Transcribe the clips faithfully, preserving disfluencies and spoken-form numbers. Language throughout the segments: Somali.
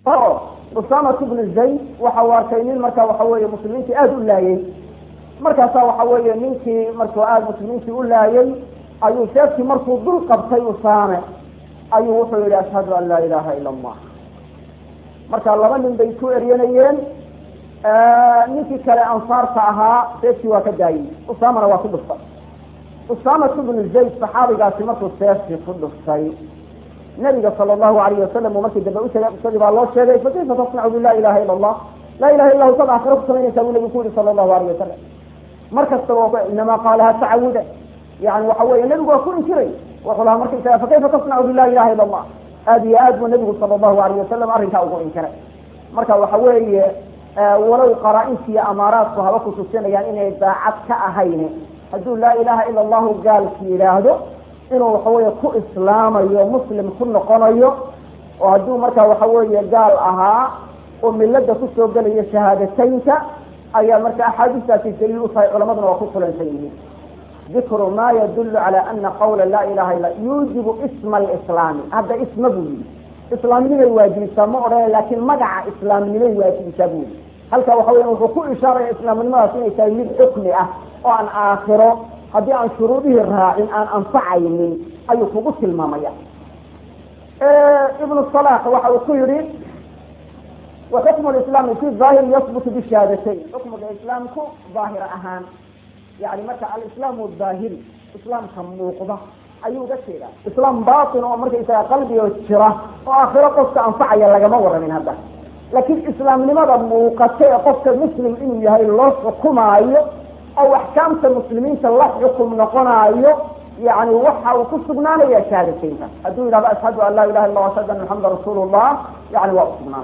oo Usama ibn Zayd waxa uu arkay nin markaa waxa weeye muslimiintii aad u laayay markaas waxa weeye ninkii markuu aad muslimiintii u laayay ayuu sheekhi markuu dul qabtay Usama ayuu wuxuu yiri ashhadu an la ilaha illa Allah marka laba nin bay ku eryanayeen ee ninkii kale ansaarta ahaa sheekhi waa ka daayay Usama waa ku dhuftay Usama ibn Zayd saxaabigaasi markuu sheekhi ku dhuftay nabiga sallallahu alayhi wasallam markii daba u tagay qsadii baa loo sheegay fatiisa tasna'u bi la ilaha illa Allah la ilaha illa Allah sab'a akhiratu samayna nabiga ku sallallahu alayhi wasallam marka sababa inma qalaha ta'awuda yani waxa weeye nabigu waa ku inkiray wuxuu lahaa markii taa fakayfa tasna'u bi la ilaha illa Allah hadi aad nabigu sallallahu alayhi wasallam arrinka ugu inkiray marka waxa weeye walaw qara'inti ya amaaraadku haba ku tusinayaan inay daacad ka ahayn haduu la ilaha illa Allah gaalki yiraahdo inuu waxa weeye ku islaamayo muslim ku noqonayo oo haduu marka waxa weeye gaal ahaa oo milada ku soo galay shahaadataynta ayaa marka ahadiistaasi daliil u tahay culimaduna waa ku kulansan ذكر ما يدل على أن قول لا إله إلا يوجب اسم الإسلام هذا اسم بولي إسلام من الواجب سمعه لكن مقع إسلام من الواجب سبولي هل كوحوين وحكو إشارة إسلام من ما سنة تيميد حكمه وعن آخره هذه عن شروطه الرائن أن أنفعيني أي فقص المامية إيه ابن الصلاح وحو كيري وحكم الإسلام في الظاهر يثبت بالشهادتين حكم الإسلام كو ظاهر أهان يعني مثلا الإسلام الظاهري إسلام كموقضة أيوه كثيرا إسلام باطن وأمرك إذا قلبي والشراء وآخرة قصة أنفعي لك مورا من هذا لكن إسلام لماذا موقتي قصة مسلم إنه يهي الله حكومة أيوه أو أحكام المسلمين الله حكم نقونا أيوه يعني وحا وقصبنا لي شهادتين أدون إذا أشهد أن لا إله إلا الله وأشهد أن محمد رسول الله يعني وقصبنا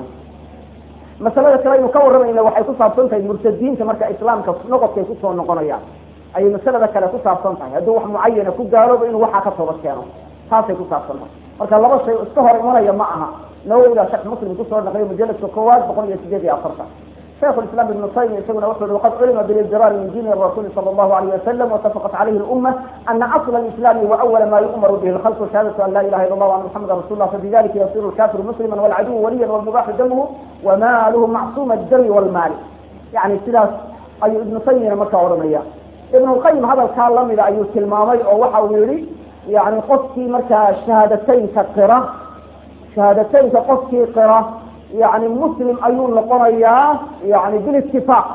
مثلا كلا يكور إلى وحي تصاب صنطة المرتدين كمركة إسلام كنقط كيف تصاب نقونا أي مسألة كلا تصاب صنطة هذا واحد معين كل جارب إنه وحى كثر كانوا خاصة تصاب صنطة مركة الله بس استهر إيمانيا معها لو إذا شخص مسلم تصور نقيم مجلس القوات بقول يسجد أفرقه شيخ الإسلام ابن تيمية يسوي وصل وقد علم بالإجرار من دين الرسول صلى الله عليه وسلم واتفقت عليه الأمة أن أصل الإسلام وأول ما يؤمر به الخلق شهادة أن لا إله إلا الله وأن محمد رسول الله فبذلك يصير الكافر مسلما والعدو وليا والمباح دمه وماله معصوم الدم والمال يعني ثلاث أي ابن تيمية مكة ورمية ابن القيم هذا الكلام إذا أي كلمامي أو وحاولي يعني قصتي مركة شهادتين كقراء شهادتين كقصتي قراء يعني مسلم أيون لقرية يعني بالاتفاق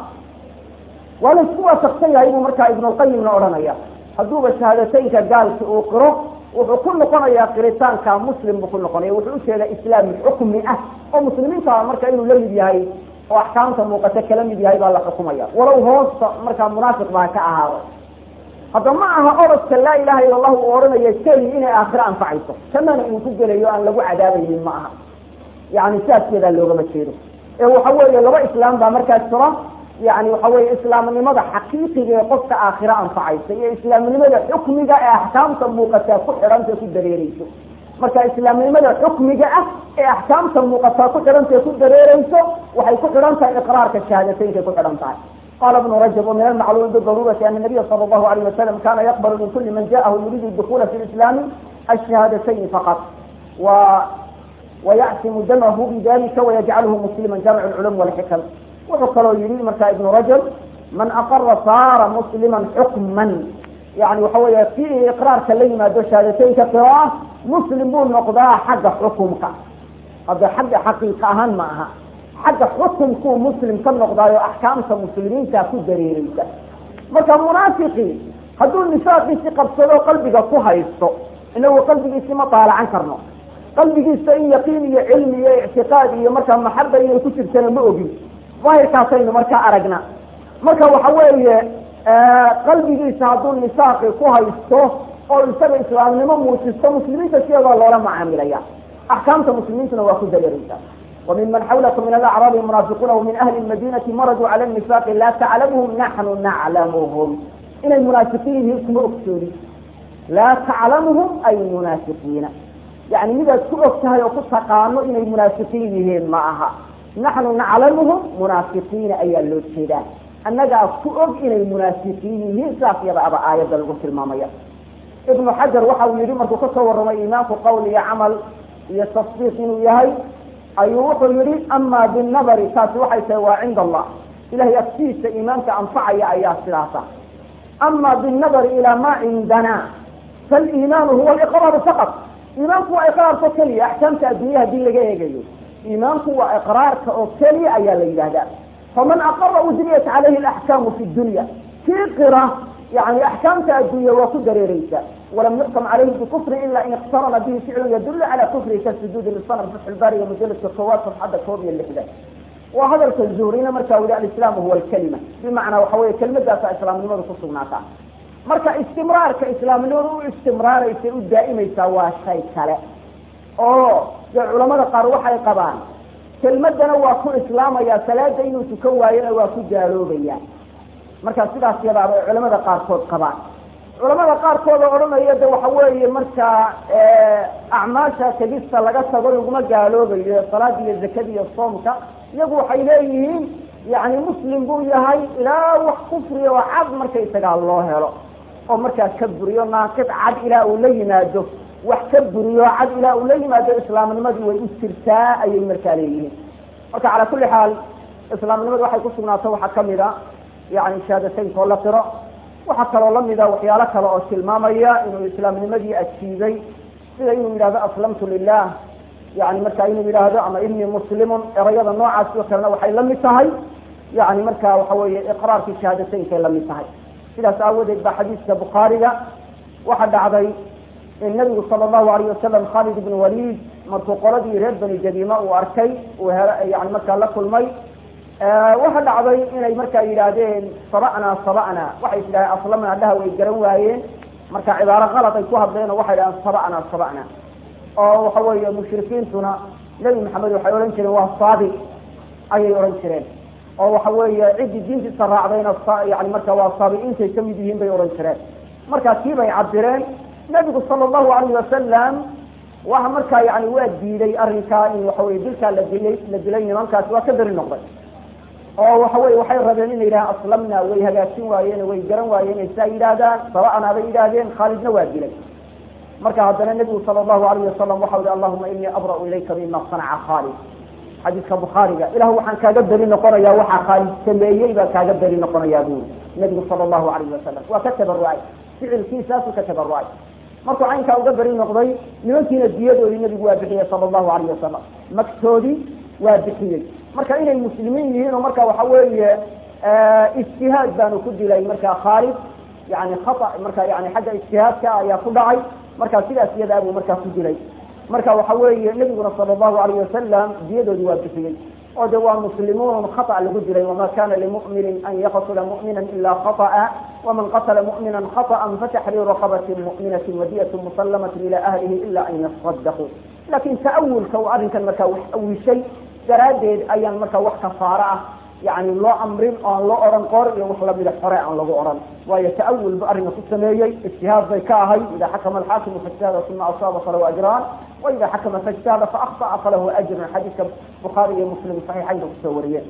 ولا سوى شخصية أيضا مركا ابن القيم نعرانيا هدوب الشهادتين كقال سأقره وكل قرية قريتان كمسلم بكل قرية وحوش إلى إسلام حكم مئة ومسلمين كمركا إنه للي بيهاي وأحكامته موقتا كلامي بيهاي بالله حكومية ولو هو مركا منافق معك أهاوي هذا معها أرد لا إله إلا الله وأرنا يشتري إنه آخر أنفعيته كما نقول كجل أن لقوا عذابه معها يعني ساس كذا اللي رمى شيره هو حول لبا إسلام بمركز سرا يعني وحول إسلام لماذا حقيقي قصة آخرة أنفعيته هي إسلام لماذا حكم جاء أحكام سموقتها كحران تكون دريريسو مركز إسلام لماذا حكم جاء أحكام سموقتها كحران تكون دريريسو وحي كحران إقرار كالشهادتين كحران قال ابن رجب ومن المعلوم بالضرورة أن النبي صلى الله عليه وسلم كان يقبل من كل من جاءه يريد الدخول في الإسلام الشهادتين فقط و ويعصم دمه بذلك ويجعله مسلما جامع العلوم والحكم وحكروا يريد مركا ابن رجب من أقر صار مسلما حكما يعني وحوى فيه إقرار كلمة دو شهادتين كقراءة مسلمون نقضاء حق حكمك هذا حق حقيقة أهم معها حق حكمك مسلم كم نقضاء أحكام كمسلمين تأكد دريرين مركا منافقين هدول النساء في ثقة بصلو قلبك قوها يستو إنه قلبك يسمى طالع عن كرنو قلبي سي يقيني علمي اعتقادي مركا محبة يكتب سنة مؤبي ظاهر كاسين مركا أرقنا مركا وحوالي آه قلبي سعدون نساقي كوها يستوه أو يسمى إسلام نمو وشستو مسلمين تشيئ الله لما عامليا أحكامت مسلمين سنواكد لريسا ومن حولكم من الأعراب المنافقون ومن أهل المدينة مرضوا على النفاق لا تعلمهم نحن نعلمهم إن المنافقين اسم أكسوري لا تعلمهم أي منافقين يعني ماذا تؤكتها يقصها قانو إن المنافقين معها نحن نعلمهم منافقين أي اللوتشيدان أنك تؤك إن المنافقين سافية بأبا آية الغسل المامية ابن حجر وحاول يريد أن تصور رمى إيمان قولي عمل يستصديق إنه يهي ayuu wuxuu yidhi ama binnadari taasi waxay tahay waa cinda allah ilahay agtiisa iimaanka anfacaya ayaa sidaasa ama binnadari ilaa maa cindana faliimaanu huwa aliqraaru faqat iimaanku waa iqraarka keliya axkaamta adduunya hadii laga eegayo iimaanku waa iqraarka oo keliya ayaa la yidhahdaa faman aqara ujriyat calayhi alaxkaamu fi dunya kii qira yani axkaamta adduunya waa ku dareereysa walam yuxkam calayhi bikufri ila in iqtarana bihi ficlu yadullu cala kufrihi kasujuudi lisanam fatxu lbaariga mujaladka koowaad safxadda koob iyo lixdan waa hadalka zuhrina marka wili alislaamu huwa alkalima bimacnaa waxa weye kelimadaasa islaamnimadu ku sugnaataa marka istimraarka islaamnimadu u istimraaraysa u daa'imaysaa waa shay kale oo dee culamada qaar waxay qabaan kelmadana waa ku islaamaya salaada inuu tukan waayona waa ku gaaloobaya marka sidaas yadaaba ay culamada qaarkood qabaan culamada qaarkood oo odhanaya de waxa weeye markaa acmaasha tegista laga tago laguma gaaloobayo salaada iyo zakada iyo soomka iyagu waxay leeyihiin yani muslim buu yahay ilaa wax kufriya oo cad marka isagaa loo helo oo markaa ka buriyo naaqid cad ilaa uu la yimaado wax ka buriyo cad ilaa uu la yimaado islaamnimadii way u jirtaa ayay markaa leeyihiin marka calaa kulli xaal islaamnimadu waxay ku sugnaato waxaa kamid a yani shahaadateynka oo la qiro waxaa kaloo lamida waxyaalo kale oo tilmaamaya inuu islaamnimadii ajiibay sida inuu yidhahdo aslamtu lilah yani marka inuu yidhaahdo ama inii muslimun erayada noocaas oo kalena waxay lamid tahay yani marka waxa weeye iqraarkii shahaadateynkaay lamid tahay sidaas aawadeed baa xadiiska bukhaariga waxa dhacday in nabigu sala allahu alayh wasalam khalid ibn walid markuu qoladii reer bani jadiima uu arkay uu he yani markaa la kulmay waxa dhacday inay markaa yidhaahdeen saba'na saba'na waxay isdhaheen aslamna dhaha way garan waayeen marka cibaaro kalad ay ku hadleen oo waxay dhahaan saba'na saba'na oo waxa weeye mushrikiintuna nebi maxamed waxay odhan jireen waa saadiq ayay odhan jireen oo waxa weeye ciddii diintiisa raacdayna yani marka waa saabiqiintay kamid yihiin bay odhan jireen markaa kii bay cabireen nabigu sala allahu alayhi wasalam waxa markaa yani waa diiday arrinkaa in waxa weye dilkaa la dilay la dilay nimankaasi waa ka beri noqday oo waxa weye waxay rabeen inay yidhahaan aslamna way hagaajin waayeen way garan waayeen ay saa yidhaahdaan saba'na bay yidhaahdeen khaalidna waa dilay marka haddana nebigu sala allahu alayhi wasalam waxau yihi allahuma inii abra'u ilayka mima sanaca khaalid xadiiska bukhaariga ilah waxaan kaaga beri noqonayaa waxaa khaalid sameeyey baa kaaga beri noqonayaa buuri nebigu sala allahu alayhi wasalam waa ka tabarucay ficilkiisaasuu ka tabarucay markuu caynkaa uga beri noqday nimankiina diyadoodii nebigu waa bixiyey sala allahu alayhi wasalam magtoodii waa bixiyey marka inay muslimiin yihiin oo marka waxa weeye ijtihaad baanu ku dilay marka khaalid yani khata marka yani xagga ijtihaadka ayaa ku dhacay marka sidaas iyadaa buu markaa ku dilay marka waxa weeye nebiguna sala allahu alayhi wasalam diyadoodii waa bixiyey oo de waa muslimuun khata lagu dilay wama kana limuminin an yaqtula mu'mina ila khata'a waman qatala mu'mina khata'an fataxriiru raqabatin mu'minatin wadiyatun musallamatin ila ahlihi ila an yasadaquu lakin ta'awulka uu arrinkan markaa wax awishay daraaddeed ayaan marka wax kafaaro ah yani loo amrin oo aan loo odhan qor iyo wax lamida xore aan lagu odhan waayo ta'awul bu arrinka ku sameeyey ijtihaad bay ka ahay ida xakama alxaakimu faijtahada uma asaaba falahu ajraan waida xakama faijtahada faakطa'a falahu ajrun xadiiska bukhaari iyo muslim saxiixaynka kusoo wariyeen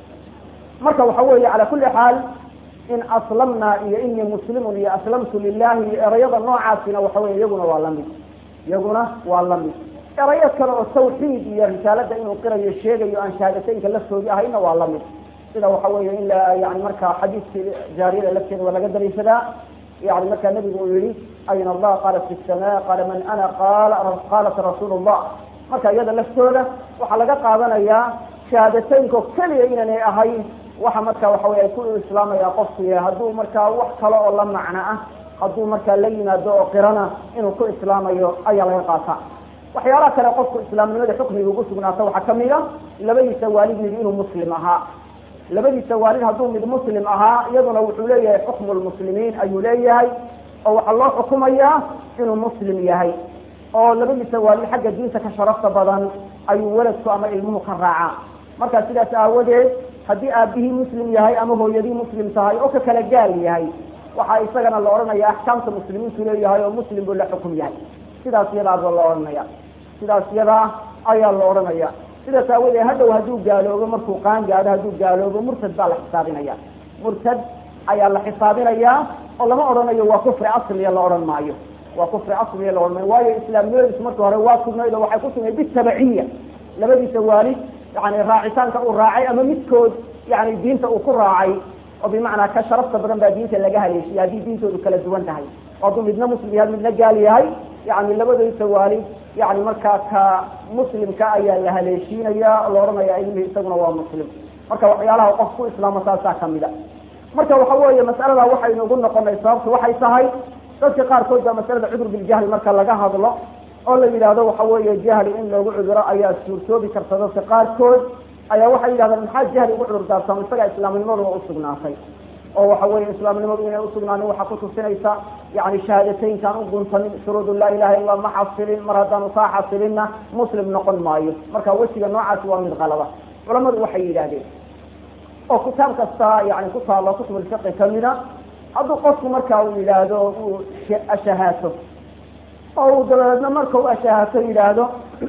marka waxa weeye cala kuli xaal in aslamna iyo inii muslimun iyo aslamtu lilahi iyo erayada noocaasina waxa weye iyaguna waa lamid iyaguna waa lamid erayo kale oo tawxiid iyo risaalada inuu qirayo sheegayo aan shahaadateynka laftoodii ahayna waa lamid sida waxa weeye in la yani marka xadiiskii jaariyada lafteeda waa laga daraysadaa yani marka nabigu uu yihi ayna allah qaala fi samaa qaala man ana qaala qaalat rasuul llah marka iyada laftooda waxaa laga qaadanayaa shahaadateynko keliya inaanay ahayn waxa marka waxa weye ay ku islaamaya qofku yahay hadduu markaa wax kale oo la macno ah hadduu markaa la yimaado oo qirana inuu ku islaamayo ayaa laga qaataa waxyaalaha kale qofku islaamnimada xukmiga ugu sugnaata waxaa kamid a labadiisa waalid mid inuu muslim ahaa labadiisa waalid hadduu mid muslim ahaa iyaduna wuxuu leeyahay xukmu lmuslimiin ayuu leeyahay oo waxaa loo xukumayaa inuu muslim yahay oo labadiisa waalid xagga diinta ka sharafta badan ayuu waladku ama ilmuhu ka raacaa marka sidaas aawadeed haddii aabihii muslim yahay ama hooyadii muslim tahay oo ka kala gaal yahay waxaa isagana la odhanaya axkaamta muslimiintu leeyahay oo muslim buu la xukum yahay sidaas iyadaaba la odhanaya sidaas iyadaa ayaa la odhanaya sidaas aawadeed hadhow hadduu gaaloobo markuu qaan gaadho hadduu gaaloobo murtad baa la xisaabinaya murtad ayaa la xisaabinayaa oo lama odhanayo waa kufri asliya la odhan maayo waa kufri asliya la odhan maayo waayo islaamnimadiisu markii hore waa sugnayd oo waxay ku sugnayd bitabaciya labadiisa waalid yani raacitaanka uu raacay ama midkood yani diinta uu ku raacay oo bimacnaa ka sharafta badan baa diinta laga haleeshiya haddii diintoodu kala duwan tahay hadduu midna muslim yahay midna gaal yahay yani labadiisa waalid yani markaa ka muslimka ayaa la haleeshiinaya la odhanaya ilmihi isaguna waa muslim marka waxyaalaha qof ku islaamo saasaa kamida marka waxa weeye mas'alada waxaynu ugu noqonay sababtu waxay tahay dadka qaarkood baa masalada cudur biljahli marka laga hadlo oo la yidhaahdo waxa weeye jahli in loogu cuduro ayaa suurtoobi karta dadka qaarkood ayaa waxay yidhahdaan maxaa jahli ugu cudur daarsan isaga islaamnimaduna usugnaatay oo waxa weeye islaamnimadu inay usugnaanin waxaa kutusinaysa yani shahaadateynkaan u guntanin shuruud laa ilaha illa ma xasilin mar haddaanu saa xasilinna muslim noqon maayo marka wejiga noocaasi waa mid qalaba culamadu waxay yidhaahdeen oo kitaab kasta yani ku taalo kutubulfiqi kamida hadduu qofku marka uu yidhaahdo uu ashahaato oo uu dabadeedna marka uu ashahaato yidhaahdo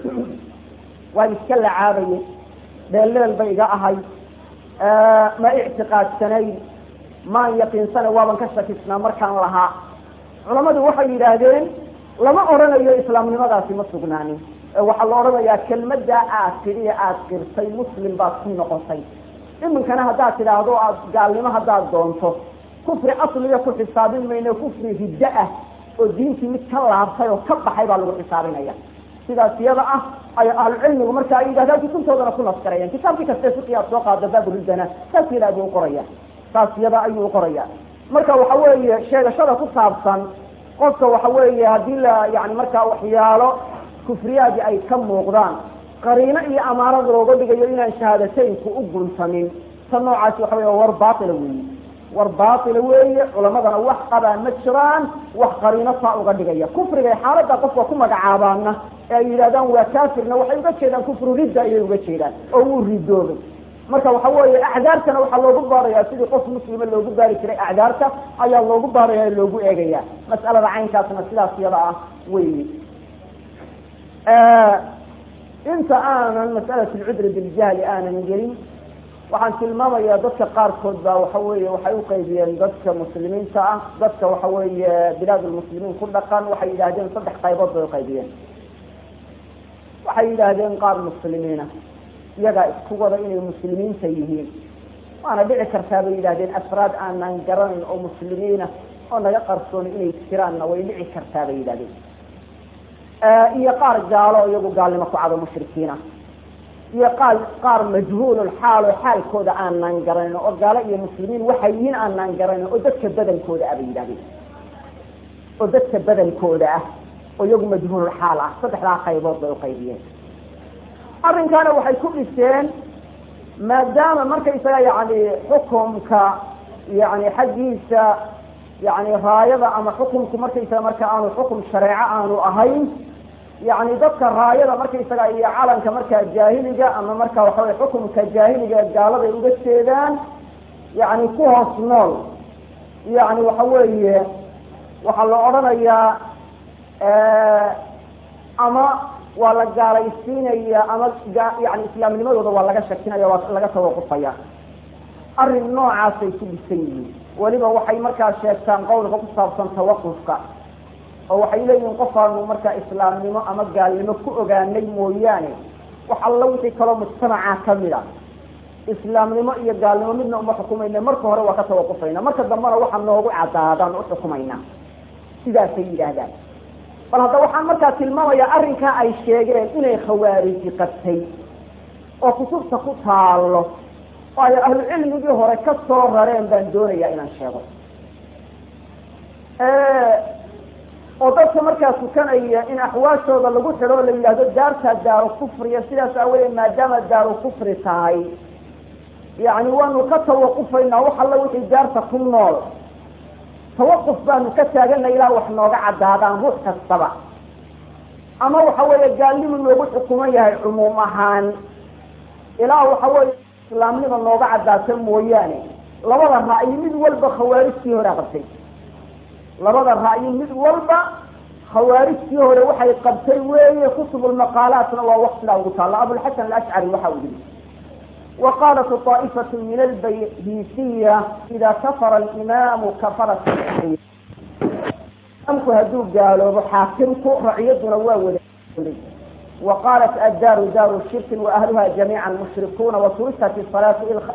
waan iska lacaabayay dheelleel bay iga ahay ma ictiqaadsanayn maan yaqiinsana waaban ka shakisnaa markaan lahaa culamadu waxay yidhaahdeen lama odhanayo islaamnimadaasi ma sugnaanin waxaa la odhanayaa kelmadda aad tidhi aad qirtay muslim baad ku noqotay iminkana haddaad tidhaahdo aad gaalnimo haddaad doonto kufri asliga ku xisaabin mayno kufri hiddo ah oo diintii mid ka laabtay oo ka baxay baa lagu xisaabinaya sidaas iyada ah ay ahlucilmigu marka ay yidhahdaan kutubtoodana ku naskarayaan kitaabkii kaste fiqi aad soo qaada baabulidana saas yada buu uqoraya saas iyada ayuu uqoraya marka waxa weeye sheegashada ku saabsan qofka waxa weeye haddii la yani markaa waxyaalo kufriyaadii ay ka muuqdaan qariino iyo amaarad looga dhigayo inaan shahaadateynku u guntamin ta noocaasi waxa wey war baatila weeye war baatila weeye culamadana wax qabaan ma jiraan wax qariino saa uga dhigaya kufriga xaaladda qofka ku magacaabaana ee ay yidhahdaan waa kaafirna waxay uga jeedaan kufru ridda ayay uga jeedaan oo uu ridoobay marka waxa weeye acdaartana waxaa loogu baarayaa sidii qof muslima loogu baari jiray acdaarta ayaa loogu baaraya ee loogu eegaya mas'alada caynkaasna sidaas iyada ah weeye inta aanan mas'alat alcudri biljahli aanan gelin waxaan tilmaamayaa dadka qaarkood baa waxa weeye waxay uqaybiyeen dadka muslimiinta ah dadka waxa weeye bilaad lmuslimiin ku dhaqan waxay yidhahdeen saddex qaybood bay uqaybiyeen waxay yidhaahdeen qaar muslimiina iyagaa isku wada inay muslimiinta yihiin waana dhici kartaa bay yidhahdeen afraad aanan garanayn oo muslimiina oo naga qarsooni inay jiraanna way dhici kartaa bay yidhahdeen iyo qaar gaalo iyagu gaalnimo ku cado mushrikiina iyo qaar qaar majhuulul xaal oo xaalkooda aanan garanin oo gaalo iyo muslimiin waxay yihiin aanan garanin oo dadka badankooda ah bay yidhahdeen oo dadka badankooda ah oo iyagu majhuulul xaal ah saddexdaa qaybood bay uqaybiyeen arrinkaana waxay ku dhiseen maadaama markaysaga yani xukumka yani xaggiisa yani raayada ama xukumku markaysaga marka aanu xukum shareeco aanu ahayn yani dadka raayada markaysaga iyo calanka markaa jaahiliga ama marka waxawey xukumka jaahiliga gaaladay uga jeedaan yani ku hoos nool yani waxa weeye waxaa la odhanayaa ama waa la gaalaysiinaya ama yani islaamnimadooda waa laga shakinaya waa laga tawaqufaya arrin noocaasay ku dhisan yihiin weliba waxay markaa sheegtaan qawlka ku saabsan tawaqufka oo waxay leeyihiin qofaanu markaa islaamnimo ama gaalnimo ku ogaanay mooyaane wax alla wixii kaloo mujtamaca kamid a islaamnimo iyo gaalnimo midna uma xukumayna marka hore waa ka tawaqufayna marka dambena waxa noogu cadaadaan uxukumayna sidaasay yidhaahdaan bal hadda waxaan markaa tilmaamayaa arrinkaa ay sheegeen inay khawaariji qabtay oo kutubta ku taalo oo ay ahlu cilmigii hore ka soo rareen baan doonayaa inaan sheego oo dadka markaa tukanaya in axwaashooda lagu xidho o la yidhaahdo daartaa daaru kufriya sidaas aawadeed maadaama daaru kufri tahay yani waanu ka tawaqufaynaa wax alla wixii daarta ku nool tawaquf baanu ka taaganay ilaa wax nooga cadaadaan ruux kastaba ama waxa weeye gaalnimu noogu xukuman yahay cumuum ahaan ilaa waxa weeye islaamnima nooga cadaata mooyaane labada ra'yi mid walba khawaarijtii hore qabtay labada ra'yi mid walba khawaarijtii hore waxay qabtay weeye kutubulmaqaalaatna waa wax sidaa ugu taalla abulxasan alashcari waxa uu yidhi وقالت طائفة من البيهيسية إذا كفر الإمام كفرت الرعية أمك هدوك قالوا حاكمك رعيتنا واولي وقالت الدار دار الشرك وأهلها جميعا مشركون وتركت الصلاة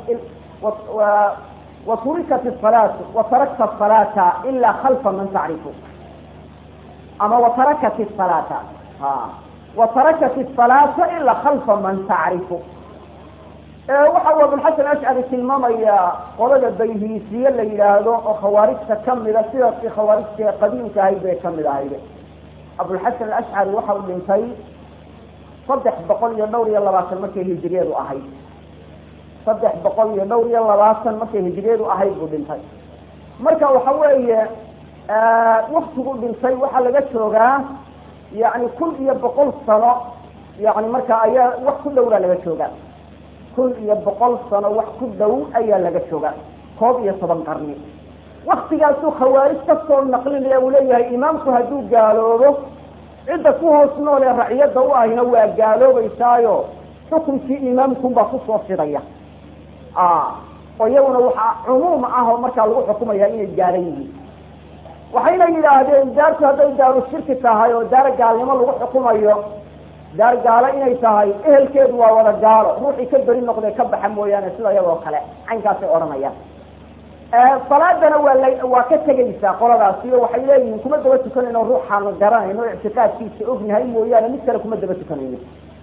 وتركت الصلاة وتركت الصلاة إلا خلف من تعرفه أما وتركت الصلاة ها وتركت الصلاة إلا خلف من تعرفه وحو ابن الحسن الأشعري tilmaamaya qolada bayhiisiye la yiraahdo oo khawaarijta kamida sidoo khawaarijta qadiimka ay bay kamid ahayd Abu Hasan al-Ash'ari waxa uu dhintay saddex boqol iyo dhowr iyo labaatan markii hijriyadu ahayd saddex boqol iyo dhowr iyo labaatan markii hijriyadu ahayd buu dhintay marka waxa weeye waqtigu dhintay waxa laga joogaa yaani kun iyo boqol sano yaani marka ayaa wax ku dhowra laga joogaa kun iyo boqol sano wax ku dhow ayaa laga joogaa koob iyo toban qarni waqtigaas uu khawaarij ka soo naqlinaya uu leeyahay imaamku hadduu gaaloobo cidda ku hoos nool ee raciyada u ahina waa gaaloobaysaayo xukunkii imaamku baa ku soo fidaya ah oo iyaguna waxa cumuum ah oo markaa lagu xukumaya inay gaalan yihiin waxayna yidhaahdeen daartu hadday daaru shirki tahay oo daar gaalnimo lagu xukumayo daar gaalo inay tahay ehelkeedu waa wada gaalo ruuxii ka bari noqday ka baxa mooyaane sida iyadoo kale caynkaasay odhanayaan salaadana waa la waa ka tegaysaa qoladaasi oo waxay leeyihiin kuma daba tukanayno ruuxaan garanayno ictiqaadkiisa ognahay mooyaane mid kale kuma daba tukanayno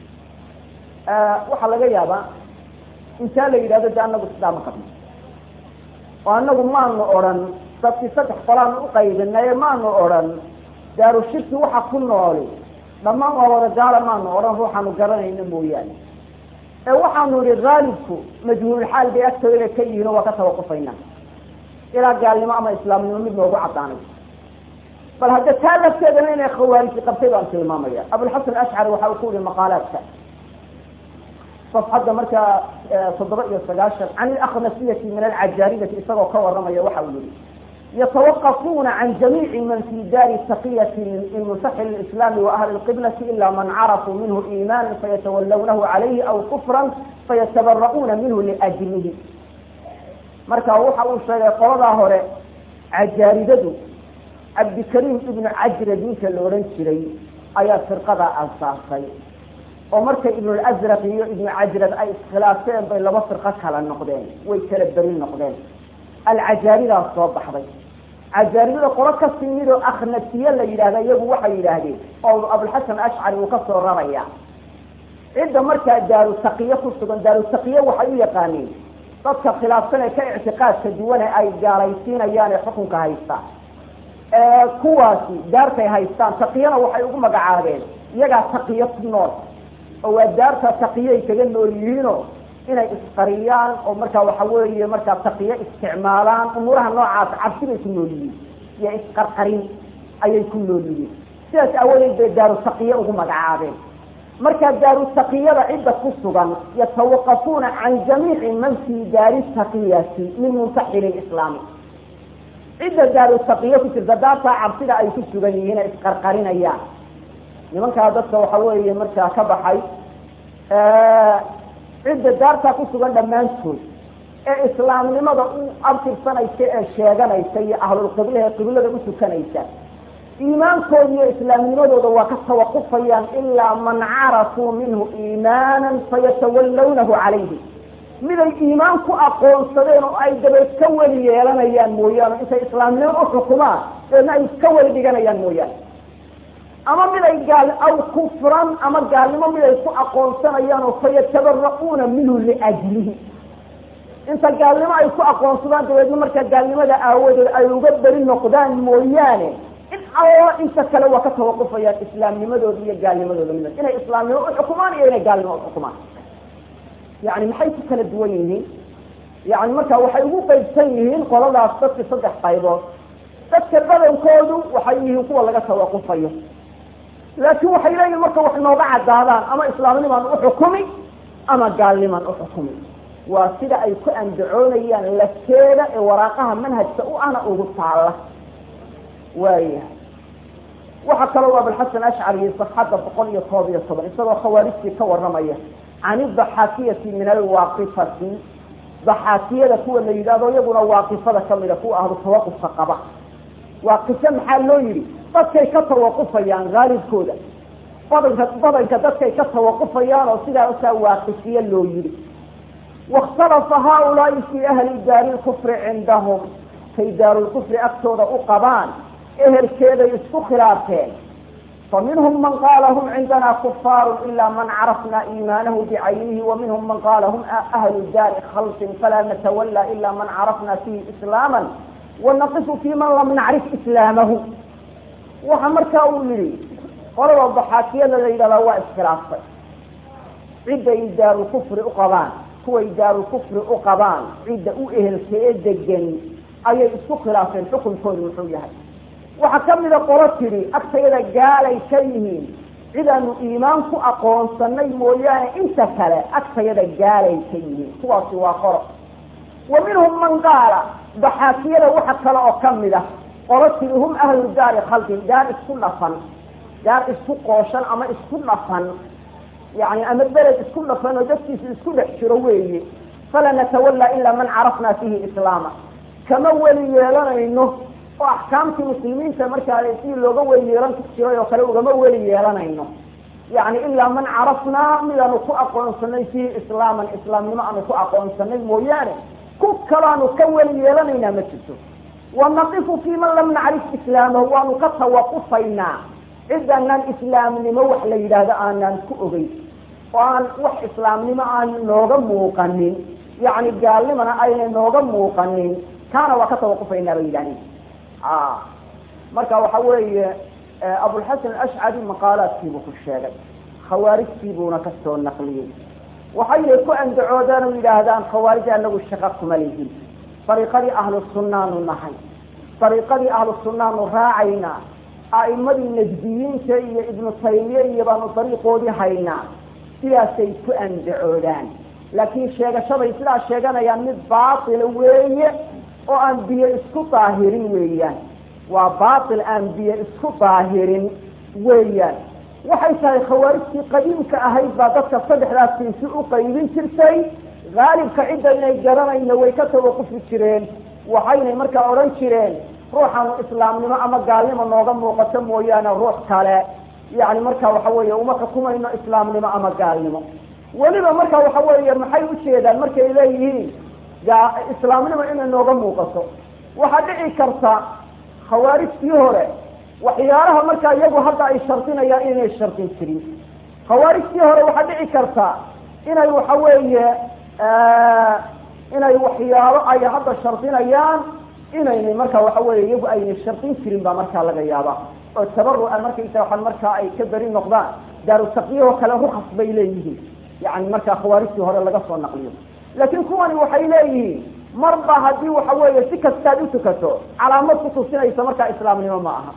waxaa laga yaabaa intaa la yidhahdo de anagu sidaa ma qabno oo anagu maanu odhan dadkii saddex qolaan u qaybinaye maanu odhan daaru shirki waxa ku nooli dhammaan waa wada gaala maanu odhan ruuxaanu garanayno mooyaane ee waxaanu idhi haalibku majhuululxaal bay agtooda ka yihiin oo waa ka tawaqufaynaa ilaa gaalnimo ama islaamnimo mid noogu caddaanay bal hadda taa lafteedana inay khawaariji qabtay baan tilmaamaya abulxasan ashcari waxa uu ku yihi maqaalaadka صفحة مركا صدرية السجاشر عن الأخنسية من العجارية إسقى كورا ما يوحوا يتوقفون عن جميع من في دار التقية من مسح الإسلام وأهل القبلة إلا من عرفوا منه إيمانا فيتولونه عليه أو كفرا فيتبرؤون منه لأجله مركا وحوا الشيء قرضا هوري عجارية عبد الكريم ابن عجردين كالورنشري آيات فرقضا أنصاصي ومركا ابن الأزرق ابن عجرد أي خلافين بين لبا فرقة كلا النقدين ويكلبرين النقدين العجارية الصواب بحضي عجارية قرأت السنين أخنسية اللي يلاهي يبو وحي يلاهي أو أبو الحسن أشعري وكسر الرمية إذا مركا دار التقية خصوصا دار التقية وحي يقانين تبقى خلافين كاعتقاد سجوانا أي جاريسين يعني حكم كهيستا آه كواسي دارتي هيستان تقيانا وحي يقوم قعادين يقع تقية النور oo daarta taqiyay kaga noolyihiino inay isqariyaan oo marka waxa weeye marka taqiya isticmaalaan umuraha noocaas cabsiga ku noolyihiin iyo isqarqarin ayay ku noolyihiin sidaas awoodeed bay daaru taqiya ugu magacaabeen marka daaru taqiyada cidda ku sugan yatawaqafuuna can jamiici man fi daari taqiyati min muntahil al-islam cidda daaru taqiya ku jirta daarta cabsiga ay ku sugan yihiin isqarqarinayaan nimanka dadka waxa weeye marka ka baxay ee cidda daarta ku sugan dhamaantood ee islaamnimada u abtirsanaysa ee sheeganaysa iyo ahlul qiblada qiblada u tukanaysa iimaankooda iyo islaamnimadooda waa ka tawaqufayaan ilaa man carafu minhu iimaanan fayatawallawnahu calayhi miday iimaan ku aqoonsadeen oo ay dabeed ka weli yeelanayaan mooyaane intay islaamnimo u xukumaan ee ay ka weli dhiganayaan mooyaane أما من قال أو كفرا أما قال لما من يكون أقول سنة يانو فيتبرؤون منه لأجله إنت قال لما يكون أقول سنة تريد مركز قال لما ذا أعود أيقبل النقدان موياني إن الله إنت كلوا كتوقف يا الإسلام لما ذا قال لما ذا منه إن الإسلام لما الحكمان إيه قال لما الحكمان يعني من حيث كان الدويني يعني مركز وحيوه بيسيهين قال الله أصدق صدق قيبات تذكر كودو وحيه هو لغا توقفيه لكن waxay leeyihiin marka wax nooga cadaadaan ama islaamnimada u xukumi ama gaalnimada u xukumi waa sida ay ku andacoonayaan lakeeda ee waraaqaha manhajka u ana ugu taala waaya waxa kale oo Abul Hasan Ash'ari safxada boqol iyo toban iyo toban isagoo khawaarijti ka waramaya ani dhaxaakiyati min al-waqifati dhaxaakiyada kuwa la yiraahdo iyaguna waaqifada kamida kuwa ahlu tawaquf qaba واقفة محل لو يري dadkay ka tawaqufayaan gaalibkooda badanka badanka dadkay ka tawaqufayaan oo sidaa usaa waaqifiye loo yidhi واختلف هؤلاء في أهل دار الكفر عندهم في دار الكفر أكثر أقبان أهل كذا يسكو خلافين فمنهم من قال هم عندنا كفار إلا من عرفنا إيمانه بعينه ومنهم من قال هم أهل دار خلق فلا نتولى إلا من عرفنا فيه إسلاما ونقف في من لم نعرف إسلامه وحمرك أولي قالوا الضحاكية لليلة لواء الخلافة عدة دار الكفر أقبان هو دار الكفر أقبان عدة أهل كذا جن أي يسكو خلافين حكم كل محوية وحكمل قرطري أكثر قال شيئين إذا إيمانك أقوان صني مويان إنت كلا أكثر قال شيئين سوى سوى خرق ومنهم من قال ضحاكير وحكى أكمله قرطري هم أهل الدار خلق دار السلفا دار السقوشا أما السلفا يعني أما البلد السلفا وجدتي في السلح شرويه فلا نتولى إلا من عرفنا فيه إسلاما كما ولي لنا إنه وأحكامك المسلمين تمرك على يسير لو قوي يران كتير وخلوا قوي يرانا إنه يعني إلا من عرفنا من نقوء قوان سنة فيه إسلاما إسلام لما نقوء قوان سنة مويانه كلا نكول يرانا مسجد ونقف في من لم نعرف إسلامه ونقف وقفينا إذا أن الإسلام لموح ليلة أن نكؤغي وأن وح إسلام لما أن نوغم موقنين يعني قال لمن أين نوغم موقنين كان وقت وقفينا بيداني آه مركا وحوي آه أبو الحسن الأشعري مقالات في بخ الشارع خوارج سيبونا كستو النقليين وحي يكون عند عودان إلى هذان خوارج أنه الشقاق مليهم طريقة أهل السنة النحي طريقة أهل السنة راعينا أئمة النجديين شيء ابن تيمية يبان طريقه دي حينا سياسي يكون عند عودان لكن الشيء شبه سلا الشيء يعني باطل ويه وأنبياء اسكو طاهرين ويان وباطل أنبياء اسكو طاهرين ويان وحيث الخوارج في قديم كأهيد بعدك صدح راسين سوء قيبين ترسي غالب كعدة من الجرامة إنه ويكتب وقف الشرين وحين مركا أوران شرين روحا الإسلام لما أما قال لما نوغم وقتم ويانا روح كالا يعني مركا وحوية ومكا كما إنه إسلام لما أما قال لما ولما مركا وحوية محي وشيدا مركا إليه إسلامنا ما إنه نوغم وقصه وحدعي كرتا خوارج فيهورة وحيارها مركا يبو حتى أي شرطين يا إنه الشرطين كريم خوارج فيهورة وحدعي كرتا إنه يحوي آه إنه يحيارة أي حتى الشرطين أيام إنه مركا وحوي يبو أي الشرطين كريم بمركا لغيابا والتبرع المركا يتوحى المركا أي كبرين نقضان داروا التقية وكله خص بيليه يعني مركا خوارج فيهورة لقصوا النقلية لكن كواني waxay leeyihiin marba hadii waxa weeye si kasta u tukato calaamad ku tusinaysa marka islaamnimo ma aha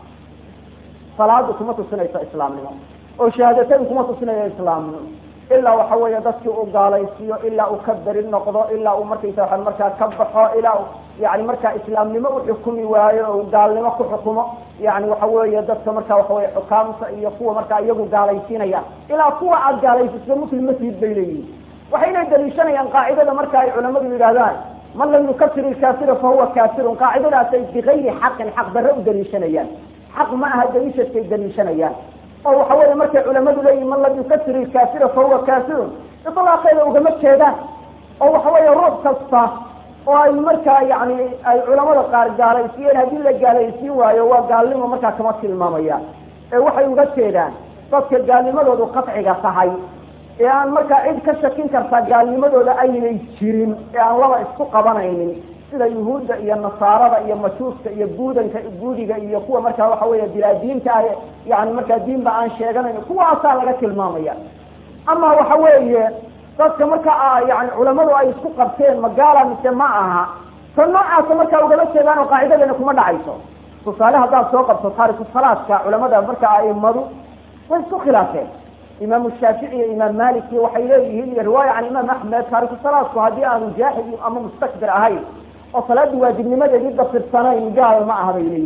salaadu kuma tusinaysa islaamnimo oo shahaadateen kuma tusinaysa islaamnimo illa waxa weeye dadkii u gaalaysiyo illa u kabarin noqdo illa uu markaysa waxa marka ka baxo illa yani marka islaamnimo u xukumi waayo oo gaalnimo ku xukumo yani waxa weeye dadka marka waxa weeye xukaamta iyo kuwa marka iyagu gaalaysiinaya ila kuwa aad gaalaysiiso muslim masjid bayleeyeen وحين يدليشنا ين قاعدة مركا علماء يقولون من لم يكفر الكافر فهو كافر قاعدة لا بغير حق حق برا دليشنا ين حق معها دليشة دليشنا ين أو حول مركا علماء يقولون من لم يكفر الكافر فهو كافر يطلع خير وجمت كذا أو حول رب قصة أو مركا يعني العلماء قال جالسين هذه اللي جالسين ويا قال لهم مركا كما كلمة وحي يقول كذا فكر قال لهم لو قطع صحي يعني مركا عيد كشكين كرتا قالنimmadooda aynay jirin ee aan laba isku qabanaynin sida yahuuda iyo nasaarada iyo majuuska iyo buudanka buudiga iyo kuwa marka waxa weeye bilaadiinta ah yani marka diinba aan sheeganayn kuwaasa laga tilmaamaya ama waxa weeye dadka marka yani culimadu ay isku qabteen magaala mise ma aha sanoocaas marka uga jeedaan qaacidadana kuma dhacayso tusaale hadaa soo qabto taariikh salaadka culimada marka ay madu way isku khilaafeen إمام الشافعي إمام مالك وحيليه هي رواية عن إمام أحمد تارك الصلاة وهذه أهل جاحد أما مستكبر أهي وصلاة واجب لماذا جدا في الصناين قال معها بيليه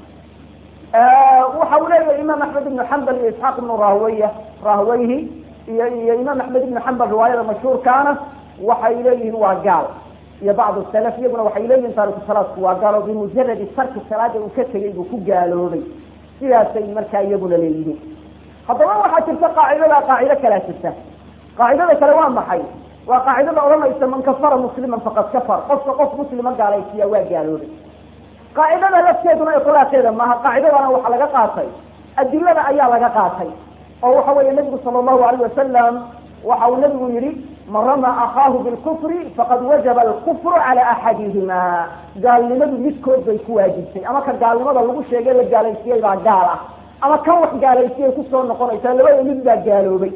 آه وحوليه إمام أحمد بن حنبل إسحاق بن راهوية راهويه يا إمام أحمد بن حنبل رواية مشهور كانت وحيليه وقال يا بعض السلف يقول وحيليه تارك الصلاة وقالوا بمجرد ترك الصلاة وكتب يقول قالوا لي سياسي مركا يقول ليه haddaba waxaa jirta qaacidada qaacido kalaa jirta qaacidada kale waa maxay waa qaacidada odhanaysa man kafara musliman faqad kafar qofka qof muslima gaalaysiiya waa gaaloobay qaacidada lafteeduna iطlaaqeeda maaha qaacidadana waxa laga qaatay adilada ayaa laga qaatay oo waxa weeye nabigu sala allahu alayh wasalam waxa uu nabigu yihi man rama akaahu bilkufri faqad wajaba alkufru cala axadihima gaalnimadu midkood bay ku waajibtay ama ka gaalnimada lagu sheegay la gaalaysiiyey baa gaal ah ama kan wax gaalaysiiyey kusoo noqonaysa labada mid baa gaaloobay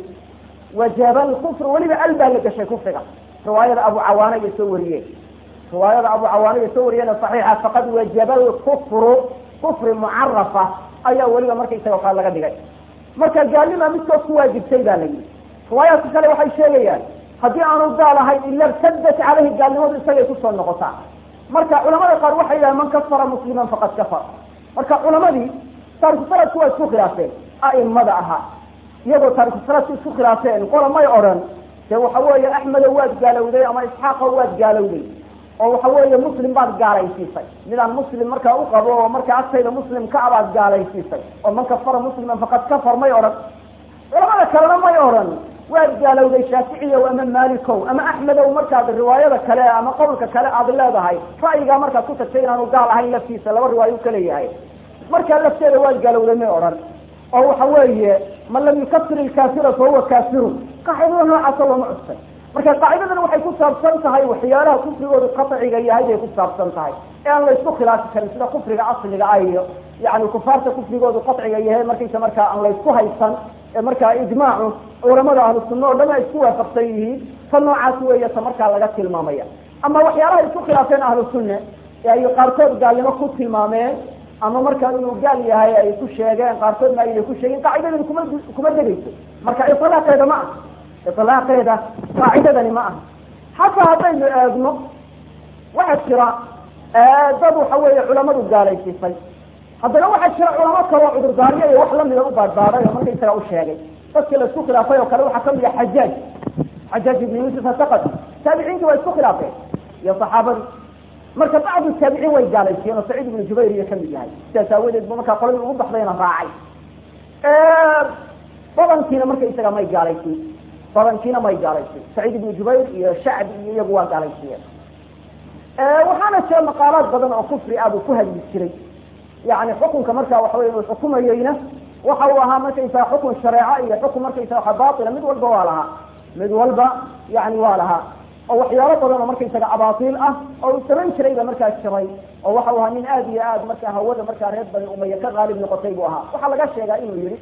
wajaba alkufru weliba al baa la gashay kufriga riwaayada abu cawaana iyo soo wariyey riwaayada abu cawaana iyo soo wariyena saxiixa faqad wajaba alkufru kufri mucarafa ayaa weliba markaysaga waxaa laga dhigay marka gaalnima midkood ku waajibtay baa la yidhi riwaayaadka kale waxay sheegayaan haddii aanu gaal ahayn ila irtadat caleyhi gaalnimadu isagay kusoo noqotaa marka culamada qaar waxay yidhahan man kafara musliman faqad kafar marka culamadii taariku saladku waa isku khilaafeen a'imada ahaa iyagoo taariku saladku isku khilaafeen qola may odhan dee waxa weeye axmedo waad gaalowday ama isxaaqo waad gaalowday oo waxa weeye muslim baad gaalaysiisay midaan muslim markaa u qabo oo markaa agtayda muslim ka abaad gaalaysiisay oo man kafara musliman faqad kafar may odhan culamada kalena may odhan waad gaalowday shaaficiyow ama malikow ama axmedow markaad riwaayada kale ama qowlka kale aad leedahay ra'yigaa markaad ku tagtay inaanu gaal ahayn laftiisa laba riwaayo u kaleeyahay markaa lafteeda waad gaalowday may odhan oo waxa weeye man lam yukafir ilkaafira fahuwa kaafirun qaacidada noocaasa looma custay marka qaacidadan waxay ku saabsan tahay waxyaalaha kufrigoodu qaciga yahay bay ku saabsan tahay ee aan la isku khilaafi karin sida kufriga asliga ah iyo yani kufaarta kufrigoodu qaciga yahay markaysa markaa aan la isku haysan ee markaa ijmaacu culamada ahlu sunna oo dhan ay isku waafaqsan yihiin ta noocaas weeye ta markaa laga tilmaamaya ama waxyaalaha isku khilaafeen ahlu sunna ee ay qaarkood gaalnimo ku tilmaameen ama markaa inuu gaal yahay ay ku sheegeen qaarkoodna ayna ku sheegeen qaacidadan kuma kuma degayso marka iطlaaqeeda ma aha iطlaaqeeda qaacidadani ma aha xataa haddaynu eegno waxaa jira dad waxa weeye culamadu gaalaysiisay haddana waxaa jira culamo kaloo cudurdaariyo iyo wax lamida u baadbaaday oo markaysaga u sheegay dadkii la isku khilaafay oo kale waxaa kamid ah xajaaj xajaaj ibn yuusuf asaqad taabiciinta waa isku khilaafeen iyo saxaabadii marka bacdu taabiciin way gaalaysiiyeen oo saciid ibnu jubayr iyo kamid yahay sidaas aawadeed bu markaa qoladii ugu baxdayna raacay badankiina markaysaga may gaalaysiin badankiina may gaalaysiin saciid ibnu jubayr iyo shacbi iyo iyagu waa gaalaysiiyeen waxaana jira maqaalaad badan oo kufri aad uu ku hadli jiray yani xukunka markaa waxa wey uu xukumayeyna waxa uu ahaa markaysaga xukun shareeco iyo xukun markaysaga waxa baatila mid walba waa lahaa mid walba yani waa lahaa oo waxyaalo badan oo markaysaga abaatiil ah oo uu samayn jirayba markaa jiray oo waxa uu ahaa nin aad iyo aad markaa hawada markaa reer bani umaya ka qaalib noqotay buu ahaa waxaa laga sheegaa inuu yihi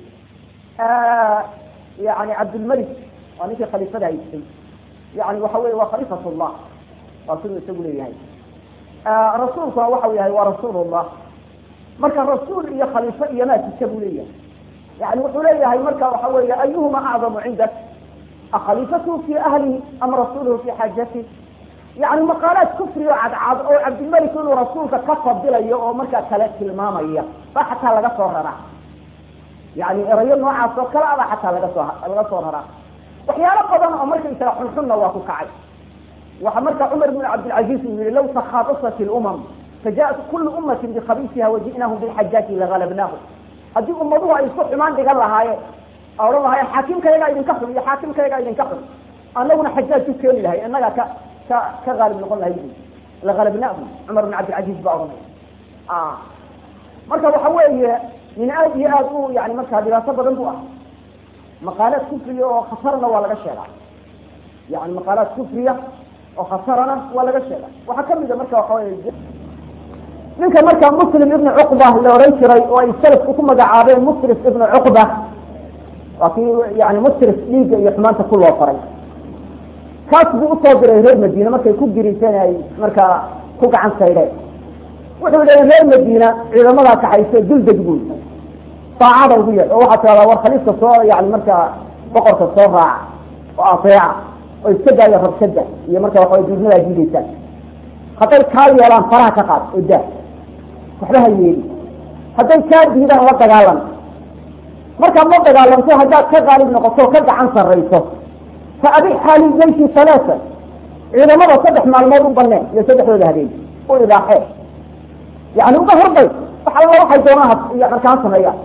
yani cabdulmalik waa ninkii khaliifada haystay yani waxa wey waa khaliifatullah waa siduu isagu leeyahay rasuulkuna waxau yahay waa rasuulullah marka rasuul iyo khaliifo iyo maajidka buu leeyahay yani wuxuu leeyahay marka waxa weeye ayuhuma acdamu cindak akhaliifatuhu fi ahlihi ama rasuuluhu fi xaajatihi yani maqaalaad kufri oo cadcad oo cabdilmalik inuu rasuulka ka fadilayo oo markaa kale tilmaamaya ba xataa laga soo raraa yani erayo noocaas oo kale aba xataa laga soo laga soo raraa waxyaalo badan oo markaysaga xunxunna waa ku kacay waxa marka cumar ibn cabdilcaziz uu yihi law takhaabasat ilumam fajaءat kulu ummati bikhabiisiha waji'nahum bilxajaati lagalabnaahu haddii ummaduhu ay isku xumaan dhigan lahaayeen odhan lahaayeen xaakimkayagaa idinka xun iyo xaakimkayagaa idinka xun anaguna xajaaj u keeni lahay inagaa ka ka ka qaalib noqon lahay lagalabnaahu cumar ibn cabdilcaziz baa odhanaya marka waxa weeye nin aad iyo aad u yani markaa dhibaato badan bu ah maqaalaad kufriya oo khatarna waa laga sheegaa yani maqaalaad kufriya oo khatarana waa laga sheega waxaa kamida marka waxa wey ninka markaa muslim ibn cuqba la oran jiray oo ay salafku ku magacaabeen musrif ibn cuqba waa kii yani musrif dhiigga iyo xumaanta ku loo faray kaas buu usoo diray reer madiina markay ku giriseen ay markaa ku gacan saydheen wuxuu yihi reer madiina ciidamadaa kaxayse duldeg buy saacada ugu yeedh oo waxaa tiradaa war khaliifka soo yani markaa boqorka soo raaca oo ateeca oo iska daayo rabshada iyo marka waxa diidmadaa diidaysaan hadday kaa yeelaan faraha ka qaad oo daa waxba ha yeeli hadday kaa diidaan la dagaalan markaad la dagaalanto haddaad ka qaalib noqoto ka gacan sarrayso fa abix xaali jayshi halaasa ciidamada saddex maalmood u baneen iyo saddexdooda habeen u ibaaxee yani uga horday wax alla waxay doonaan markaa sameeyaan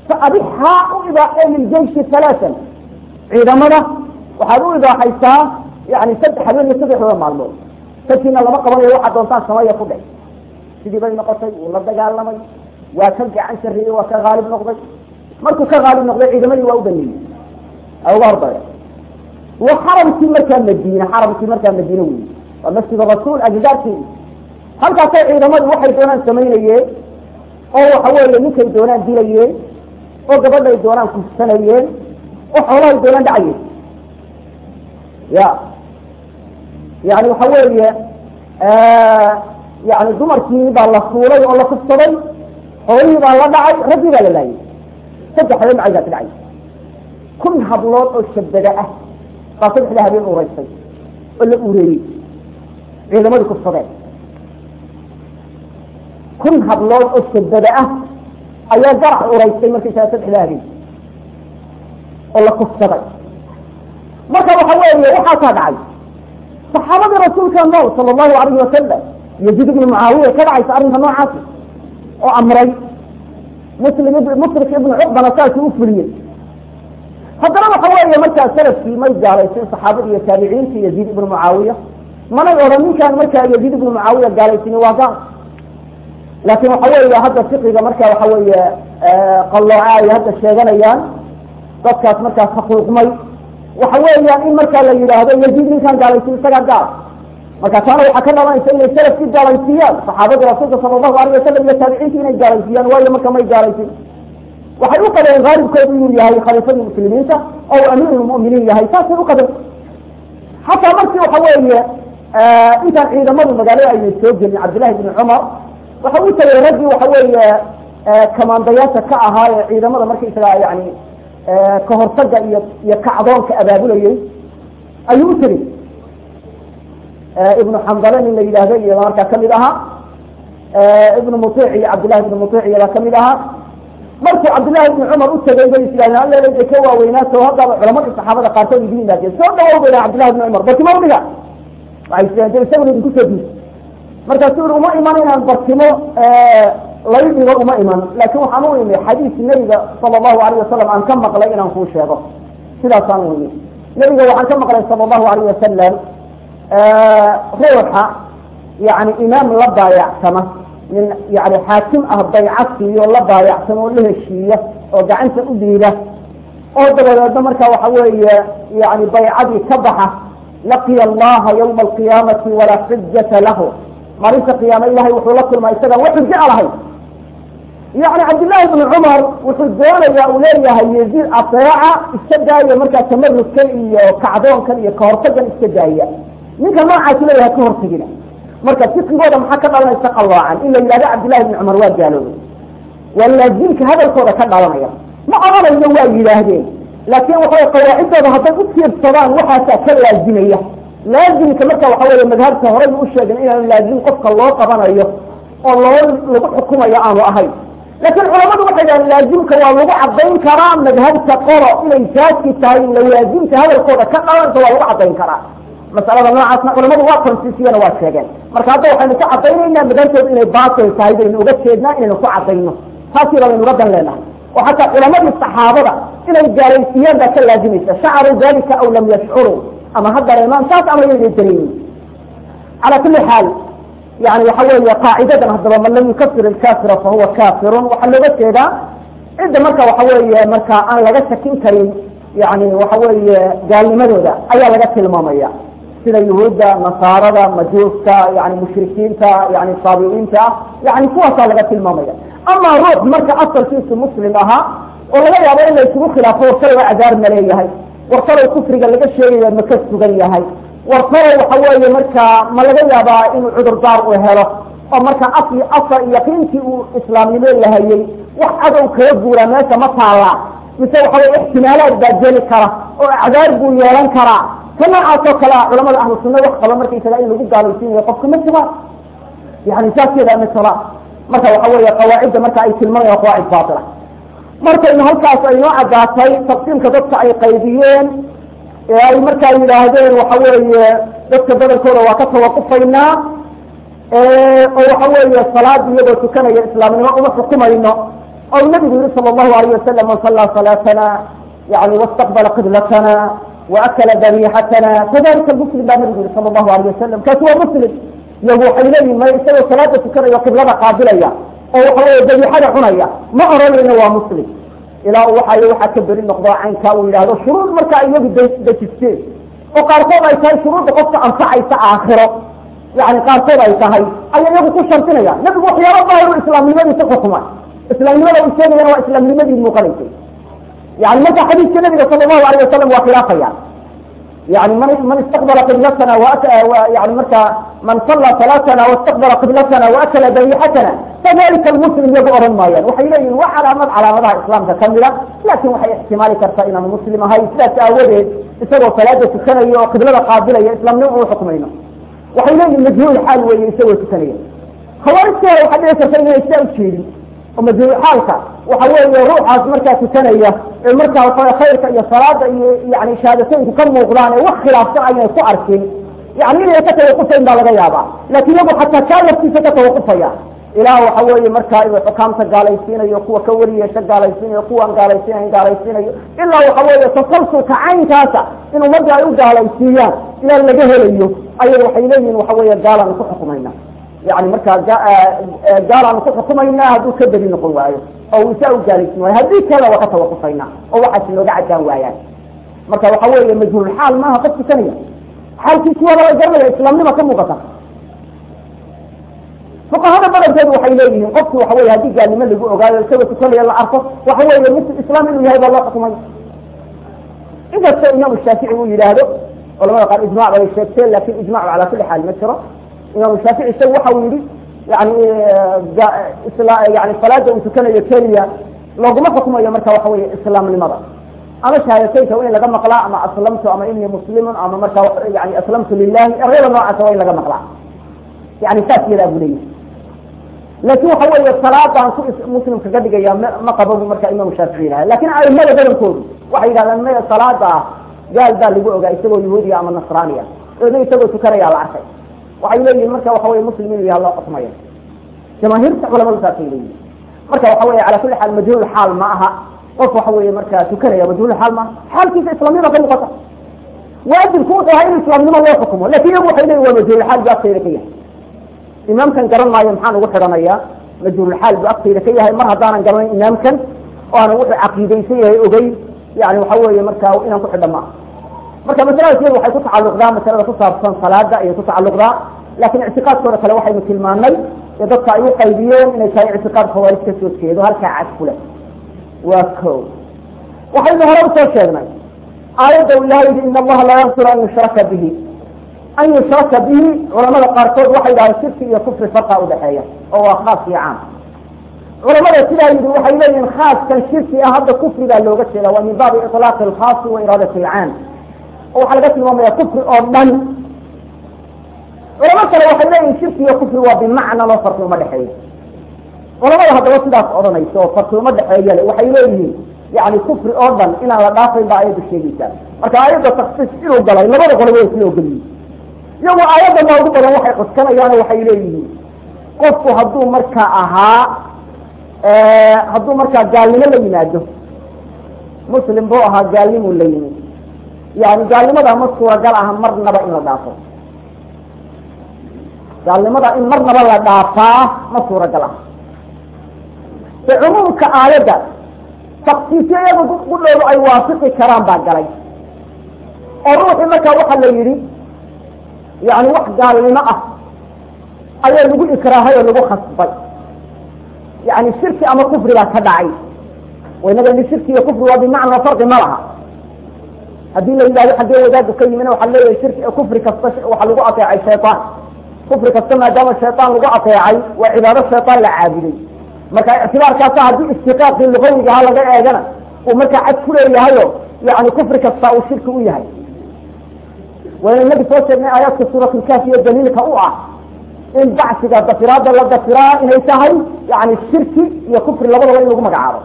فأبيحها وإضاحة للجيش ثلاثا إذا ماذا وحدوا إضاحيتها يعني سد حبيبي يصدح هو معلوم تكين الله بقى ما واحد وانتان سمايا فضعي سيدي بني نقطي والله دقال لمي وكرجع عن شرية وكغالب نقضي مركو كغالب نقضي إذا ماني وأودني أو غرضي وحرم في مركز مدينة حرم في مركز مدينة ومسجد الرسول أجدارتي هل كان إذا ماني واحد دونان سمينيه أو حوالي ميكي دونان ديليه أو قبل دونان كسنيه أو حوالي دونان دعيه يا يعني حوالي آه يعني دمر كي بالله صوري والله كسري حوالي بالله دعي رجل ولا لا سجح لهم عايزة العين كل هبلات أو الشبداء قاصد لها بين أوريسي ولا أوريري إذا ما كسري كل هبلات أو الشبداء أيها جرح أوريسي ما كسرت لها بين والله كسري ما كان حوالي وحاسة دعي صحابة الرسول كان الله صلى الله عليه وسلم يزيد بن معاوية كان عايز أرنها نوع عاصي وأمري مسلم مصرف ابن عقبة نساته أفريين هذا لما حوالي مركز سلف في ميزة على يسين صحابة التابعين في يزيد بن معاوية ما نقول مين كان مركز يزيد بن معاوية قال يسين واقع لكن حوالي هذا الفقه إذا مركز حوالي آه قلعاء هذا الشيغان أيام قد مركز حقوق مي وحوالي إن مركز اللي هذا يزيد من كان قال يسين سقط قال marka taana waxa ka dhalanaysa inay salaf ki gaalaysiiyaan saxaabada rasuulka sallallahu alayhi wasallam iyo tabiiciinta inay gaalaysiiyaan waayo marka may gaalaysiin waxay u qadeen qaalibkoodu inuu yahay khaliifada muslimiinta oo amiirul mu'miniin yahay taas u qadeen hatta markii waxa weeye inta ciidamadu magaalada ay soo gelin Abdullah ibn Umar waxa uu tagay ragi waxa weeye kamaandayaasha ka ahaa ciidamada markii isaga yani ka hortaga iyo iyo kacdoonka abaabulayay ayuu tagay ابن حنظلة من اللي يلاهي يماركا كمدها ابن مطيعي عبد الله بن مطيعي يلا كمدها مركو عبد الله بن عمر أتبع بي سلام الله لدي كوا ويناس وهذا علماء الصحابة قاتلوا يدين لكن سوى دعوه إلى عبد الله بن عمر بس ما وضيها وعيش لأنه يسوي لدي كتبه مركا سورة وما إيمانين أن بسمو لا يبني وما إيمان لكن حنوني حديث النبي صلى الله عليه وسلم عن كم مقلئنا نفوش هذا سلا صانوني النبي وعن كم مقلئ صلى الله عليه وسلم آه روحة يعني إمام لبا يعتمه من يعني حاكم أهضيعتي ولبا يعتمه له الشيء وقعنت أديره أدر دمرك وحوي يعني بيعدي كبحة لقي الله يوم القيامة ولا حجة له مريس قيام الله وحلق ما يسدى وحجة عليه يعني عبد الله بن عمر وحجة يا أولياء يزيد أطياعة السجاية مركز تمرد كي كعدون كي كورتجا السجاية ninka noocaas leeyahay ka hortagina marka fiqigooda maxaa ka dhalanaysa qalwaacan in la yiraahdo Abdullah ibn Umar waa gaaloobay wala jinka hadalkooda ka dhalanaya ma oranayo waa yiraahdeen laakiin waxay qawaacidooda hadday u tiirsadaan waxa ka laazimaya laazimka marka waxa weeye madhabta hore uu sheegay in laazim qofka loo qabanayo oo loo lagu xukumayo aanu ahay laakiin culimadu waxay yiraahdeen laazimka waa lagu cadeyn karaa madhabta qoro inay jaaki tahay laazimka hadalkooda ka dhalanaysa waa lagu cadeyn karaa مسألة نوعاً علماء واقع سياسية واسعة مركز هذا وحنا كعطينا مدرسة إلى باطل سعيد إنه وجدنا إنه كعطينا حاصل من رد لنا وحتى علماء الصحابة إلى الجالسية ذاك اللازم شعروا ذلك أو لم يشعروا أما هذا الإمام شاف أمر الدين على كل حال يعني يحول قاعدة هذا من لم يكفر الكافر فهو كافر وحلوت كذا إذا مركز وحول مركز أنا لقيت سكين كريم يعني وحول قال لي ماذا أي لقيت المامية سيدا يهودا نصارى مجوستا يعني مشركين يعني صابئين يعني كواسا لغة المامية أما روح مركة أصل فيه مسلم أها والله يابا إلا يسمو خلافه وصلوا أعذار ملايا هاي وصلوا كفر قال لك الشيء مكسو غنيا هاي وصلوا حوالي مركة ما لغا يابا إنه عذر دار وهلا ومركة أصل أصل يقينتي إسلام ملايا هاي وحدوا كيبورا ماشا مطالع مثل حوالي احتمالات باجيني كرا وأعذار بوليالان كرا كما أعطوا كلا علماء أهل السنة وقت مركي تلاقي اللي قالوا فيه يقف مثلا يعني شاكي ذا مثلا مركا وحوية قواعد مركا أي كلمة وقواعد باطلة مركا إنه هالكاس أي نوع ذاتي تقسيم كذبت أي قيديين أي مركا إلى هذين وحوية ذاتك بدل كورة وقتها وقفينا وحوية الصلاة يقول سكنا يا إسلام وما حكومة إنه أو النبي صلى الله عليه وسلم وصلى صلاتنا يعني واستقبل قبلتنا وأكل ذبيحتنا، كذلك المسلم بأن النبي صلى الله عليه وسلم كان مسلم يهو حيلي ما يسوي صلاة سكر وقبلة قابلية أو حوالي ذبيحة عنية ما أرى إنه هو مسلم إلى وحي وحي كبر النقضاء عن كاوي هذا الشروط مركا يجي دجستين وقارطوبة يساي شروط قصة أنفع يساء آخرة يعني قارطوبة يساهي أي يجي كل شرطنا يعني نبي وحي يا رب الإسلام لماذا يتقفهما إسلام لماذا يساوي هو إسلام لماذا المقاليسين يعني متى حديث النبي صلى الله عليه وسلم وخلافه يعني يعني من من استقبل قبلتنا وأكل يعني متى من صلى صلاتنا واستقبل قبلتنا وأكل ذبيحتنا فذلك المسلم يجوء رمايا وحيلين وعلامات علامات الإسلام تكملة، لكن وحي احتمال كرتائنا المسلم هاي لا تأوده يسوي صلاة سكنية وقبلة قابلة إسلام نوع حكمينا وحيلين مجهول الحال ويسوي سكنية خوارج سيئة وحد يسوي يسوي شيء ومجهول حالك وحوالي روح مركز سكنية المركز خيرك يا صلاة يعني شهادتين كم مغلانة وخلاف سعي يسوعركين يعني إذا تتوقفين بالغيابة لكن يقول حتى كان يفتي ستتوقفيا إله وحوالي مركز وحكامة قاليسين يقوى كورية شقاليسين يقوى قاليسين قاليسين إلا وحوالي تصلصوا كعين كاسة إنه مرجع يقول قاليسين إلى اللي جهل أي وحيلين وحوالي قال أن تحكمينا يعني مركز قال أن تحكمينا هدو كبرين نقول أو يساوي جالسين وهذه كذا وقت توقفينا أو واحد إنه قاعد كان وياه مركز وحوالي مجهول الحال ما قد ثانية حال في سوى ولا جرى الإسلام لما كم مقطع فقهنا بدل كذا وحيلين قفت وحوالي هذه قال لمن اللي يقول قال سوى تسلي الله عرفه وحوالي مثل الإسلام إنه يهيب الله حكمه إذا الإمام الشافعي يقول هذا ولا قال إجماع ولا شيء لكن إجماع على كل حال مشرع الإمام الشافعي سوى حوالي يعني يعني صلاة وسكن يكليا لو ما حكمه يا مركز وحوالي الإسلام لماذا أنا شهادتين وإن لقى مقلع أما أسلمت أما إني مسلم أما مركز يعني أسلمت لله غير ما أسوي لقى مقلع يعني تأتي إلى أبو ليه لكن حوالي الصلاة عن مسلم كقد جاء ما قبضه مركز إمام الشافعي لها لكن أي ماذا بدل كود واحد قال أن الصلاة قال ده اللي يقول قال يسوي يهودي أما النصرانية إذا يسوي سكري على العصر وحيلي المركز وحوالي مسلمين لها الله قسمين جماهير علماء الفقهيين مركز وحوالي على كل حال مجهول الحال معها قف وحوالي مركز سكري مجهول الحال معها حال كيف إسلامية غير مقطع وأدي الكوت هاي الإسلام لما الله حكمه لكن يبو حيلي هو مجهول الحال بأكثر لكيه إمام كان قرن ما يمحان وحرمية مجهول الحال بأكثر لكيه هاي مرة دانا قرن إمام كان وأنا وحي عقيدي سيه أغي يعني وحوالي مركز وإنا كحد معه مركز مثلا يصير وحي تتعلق ذا مثلا تصاب صلاة ذا أي تتعلق ذا لكن اعتقاد صورة كلا وحي مثل ما نل يدفع يوقع بيوم إن يساوي اعتقاد خوارج كسوس كيدو هالكعاد كله وكو وحي ظهر بسوشينا آية الله إن الله لا يغفر أن يشرك به أن يشرك به ولما قارتوه وحي على الشرك يكفر فرقه ودحية هو خاص عام ولما يصير يدو وحي لين خاص كان شرك هذا كفر لا لوجت له ومن باب إطلاق الخاص وإرادة العام وحلقات وما يكفر أردن ولما كان وحي لين شرك يكفر وبمعنى لا فرق ومدحية ولما هذا وصدق أردن يسوى فرق ومدحية وحي لين يعني كفر أردن إن على داخل بآية الشيء كان marka ayada taqsiis inuu galay labada qolo way isla ogoliyeen iyagu ayada ma ugu badan waxay qoskanayaan waxay leeyihiin qofku hadduu marka ahaa ee hadduu marka gaalnimo la yimaado muslim buu ahaa gaalnimo la yimid yani gaalnimada ma suuragal ah marnaba in la dhaafo gaalnimada in marnaba la dhaafaa ma suuragal ah umumka ayada taqsiisiyadu gudoodu ay waafaqi karaan baa galay روحي مكا وحا ليري يعني واحد قال لنا اه ايا نقول اكراهي ونقول خصبي يعني الشرك اما كفر لا تدعي وإنما اللي الشرك يكفر وبمعنى فرق مرها هذه اللي إذا حد يوجد كي منه وحليه الشرك كفر كستش وحلقوا أطيع الشيطان كفر كستما دام الشيطان لقوا أطيعي وعبادة الشيطان لعابدين مكا اعتبار كاسا هذه استقاق اللغوي هذا غير ايجانا ومكا عد كله يهيو يعني كفر كستا والشرك ويهي وإن النبي صلى الله عليه وسلم آيات في سورة الكافية دليل كأوعى إن بعث الدفرات ولا الدفرات إن يسهل يعني الشرك يكفر لبضا وإنه يقوم عارض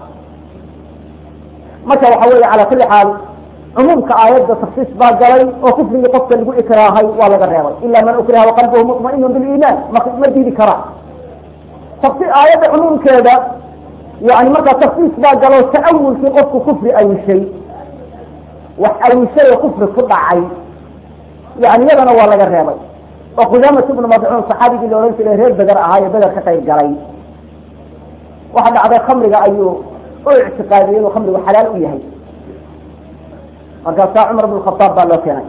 متى وحوالي على كل حال عموم كآيات تخصيص باقري وكفر يقفل يقول إكراهي ولا غريبا إلا من أكره وقلبه مطمئن بالإيمان ما دي ذكراه تخصيص آيات عموم كذا يعني مركا تخصيص بقى قالوا تأول في قفك كفر أي شيء وأي شيء كفر كل عين يعني يدنا والله قريبا وقدامة ابن مضعون صحابي اللي ورنت الهريب بدر هاي بدر كتير جري واحد على خمر أيوه اعتقادين وخمر وحلال وياهي مركز عمر بن الخطاب قال له كان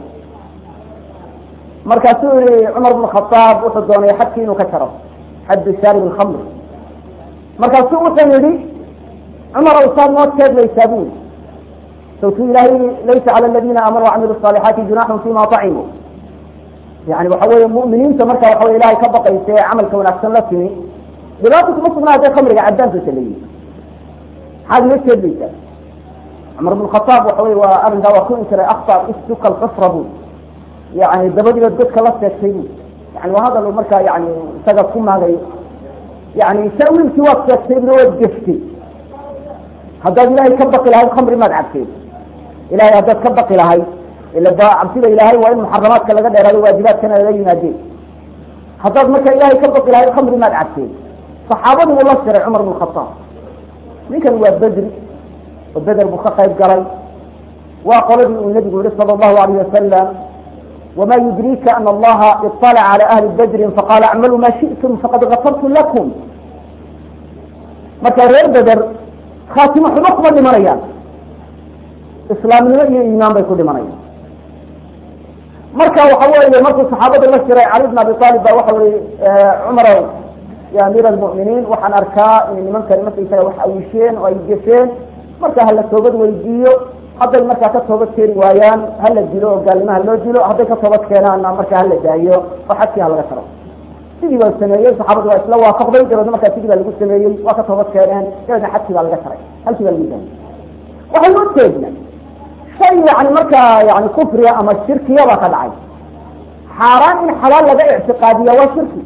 مركز عمر بن الخطاب وحدونه يحكين وكسره حد شارب الخمر مركز وثاني عمر وصال موت كاد ليسابون توتي إلهي ليس على الذين أمروا وعملوا الصالحات جناح فيما طعموا يعني وحوي المؤمنين تمركز وحوي إلهي كبقى يسيء عمل كون أحسن لسني دلوقتي مصرنا هذا الخمر قعدان في سليم هذا ليش يدريك عمر بن الخطاب وحوي وأبن دوا كون ترى أخطأ استوك الحفرة يعني دبدي بدك الله تشيء يعني وهذا لو مركز يعني سقط كم هذا يعني يسوي انتواء تشيء وجفتي هذا إلهي كبق إلهي الخمر ما تعب فيه إلهي هذا كبق إلهي إلا باع عبسيد إلهي وإن محرمات كلا قد هذه واجبات كان لدينا دين هذا مركز إلهي كبق إلهي الخمر ما تعب فيه صحابته والله شرع عمر بن الخطاب ليه كان هو بدري والبدر بخطة يبقري وقال النبي صلى الله عليه وسلم وما يدريك أن الله اطلع على أهل بدر فقال اعملوا ما شئتم فقد غفرت لكم متى غير بدر خاتمة حنقبة لمريان إسلام نبي إيمان بيكون لمريان مركا وحوالي مركا صحابة الله شرع علي بن أبي طالب وحوالي عمر يا أمير المؤمنين وحن أركاء من من كلمة يسوي وحويشين ويجيشين مركا هلا توبد ويجيو هذا المركا كتوبد في روايان هلا جيلو قال ما هلا جيلو هذا كتوبد كنا أن مركا هلا جايو وحكي هلا غسرة تيجي بالسنويين صحابة وإسلام وفقد يجرد مركا تيجي بالسنويين وكتوبد كنا كذا حكي هلا غسرة هل تيجي بالميزان وحلو تيجنا شيء يعني مركا يعني كفر أما الشركية وقد عين حرام إن حلال لدى اعتقادية وشركي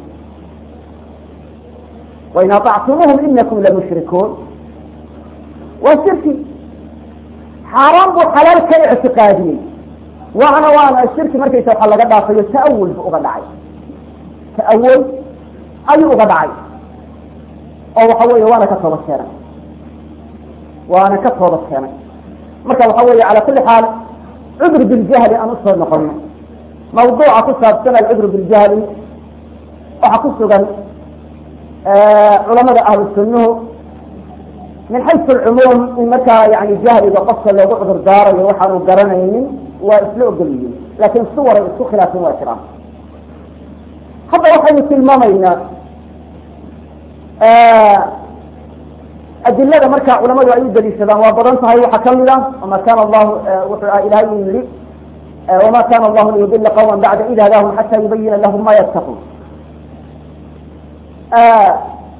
وإن أطعتموهم إنكم لمشركون والشركي حرام وحلال كاعتقادي وأنا وأنا الشرك مركز يسوي حلقة داخل تأول بأغدعي تأول أي أغدعي أو حوي وأنا كتب السنة وأنا كتب السنة مركز حوي على كل حال عذر بالجهل أن أصل نقلنا موضوع قصة السنة العذر بالجهل وحقصة آه علماء أهل السنة من حيث العموم إنك يعني جاهل إذا قصة لو بعض الدار يوحى وقرنين وإسلوع قليل لكن صور السخلة في مؤشرة هذا وحي التلمامين آه أدلة مركع علماء يؤيد الإسلام وبضنتها وحكم له وما كان الله آه وحي إلهي لي آه وما كان الله ليضل قوما بعد إذا هداهم حتى يبين لهم ما يتقون آه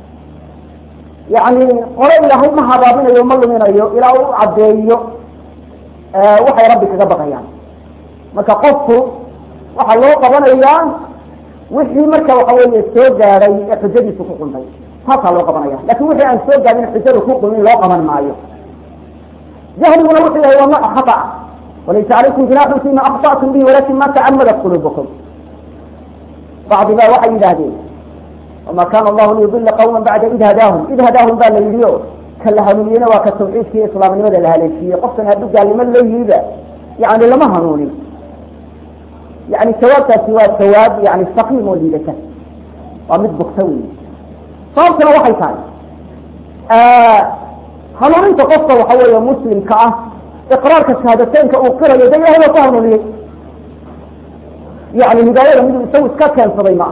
يعني قرأ لهم محرابين يوم الله من أيو إلى عبديو آه وحي ربك قبض أيام مركا قفوا وحي الله قبض أيام وحي مركا وحوالي السوق جاري حجدي سقوق البيت هذا الله قبض أيام لكن وحي عن السوق جاري حجدي سقوق من الله قبض معي جهل ولا وحي هو ما خطأ وليس عليكم جناح فيما أخطأتم به ولكن ما تعمدت قلوبكم بعض ما وحي ذهبين وما كان الله ليضل قوما بعد إذ هداهم إذ هداهم بان اليوم كلها مليون وكالتوحيد في إسلام لماذا لها ليشية قصة هدو قال لمن ليه ذا يعني لما هنوني يعني سواد سواد سواد يعني السقيم وليدك ومد بكتوي صار سنة وحي ثاني آه هنوني تقصة وحوى مسلم كأه إقرار كالشهادتين كأوقرة يديه هو طهر ليه يعني هداية من يسوي سكات كان صدي معه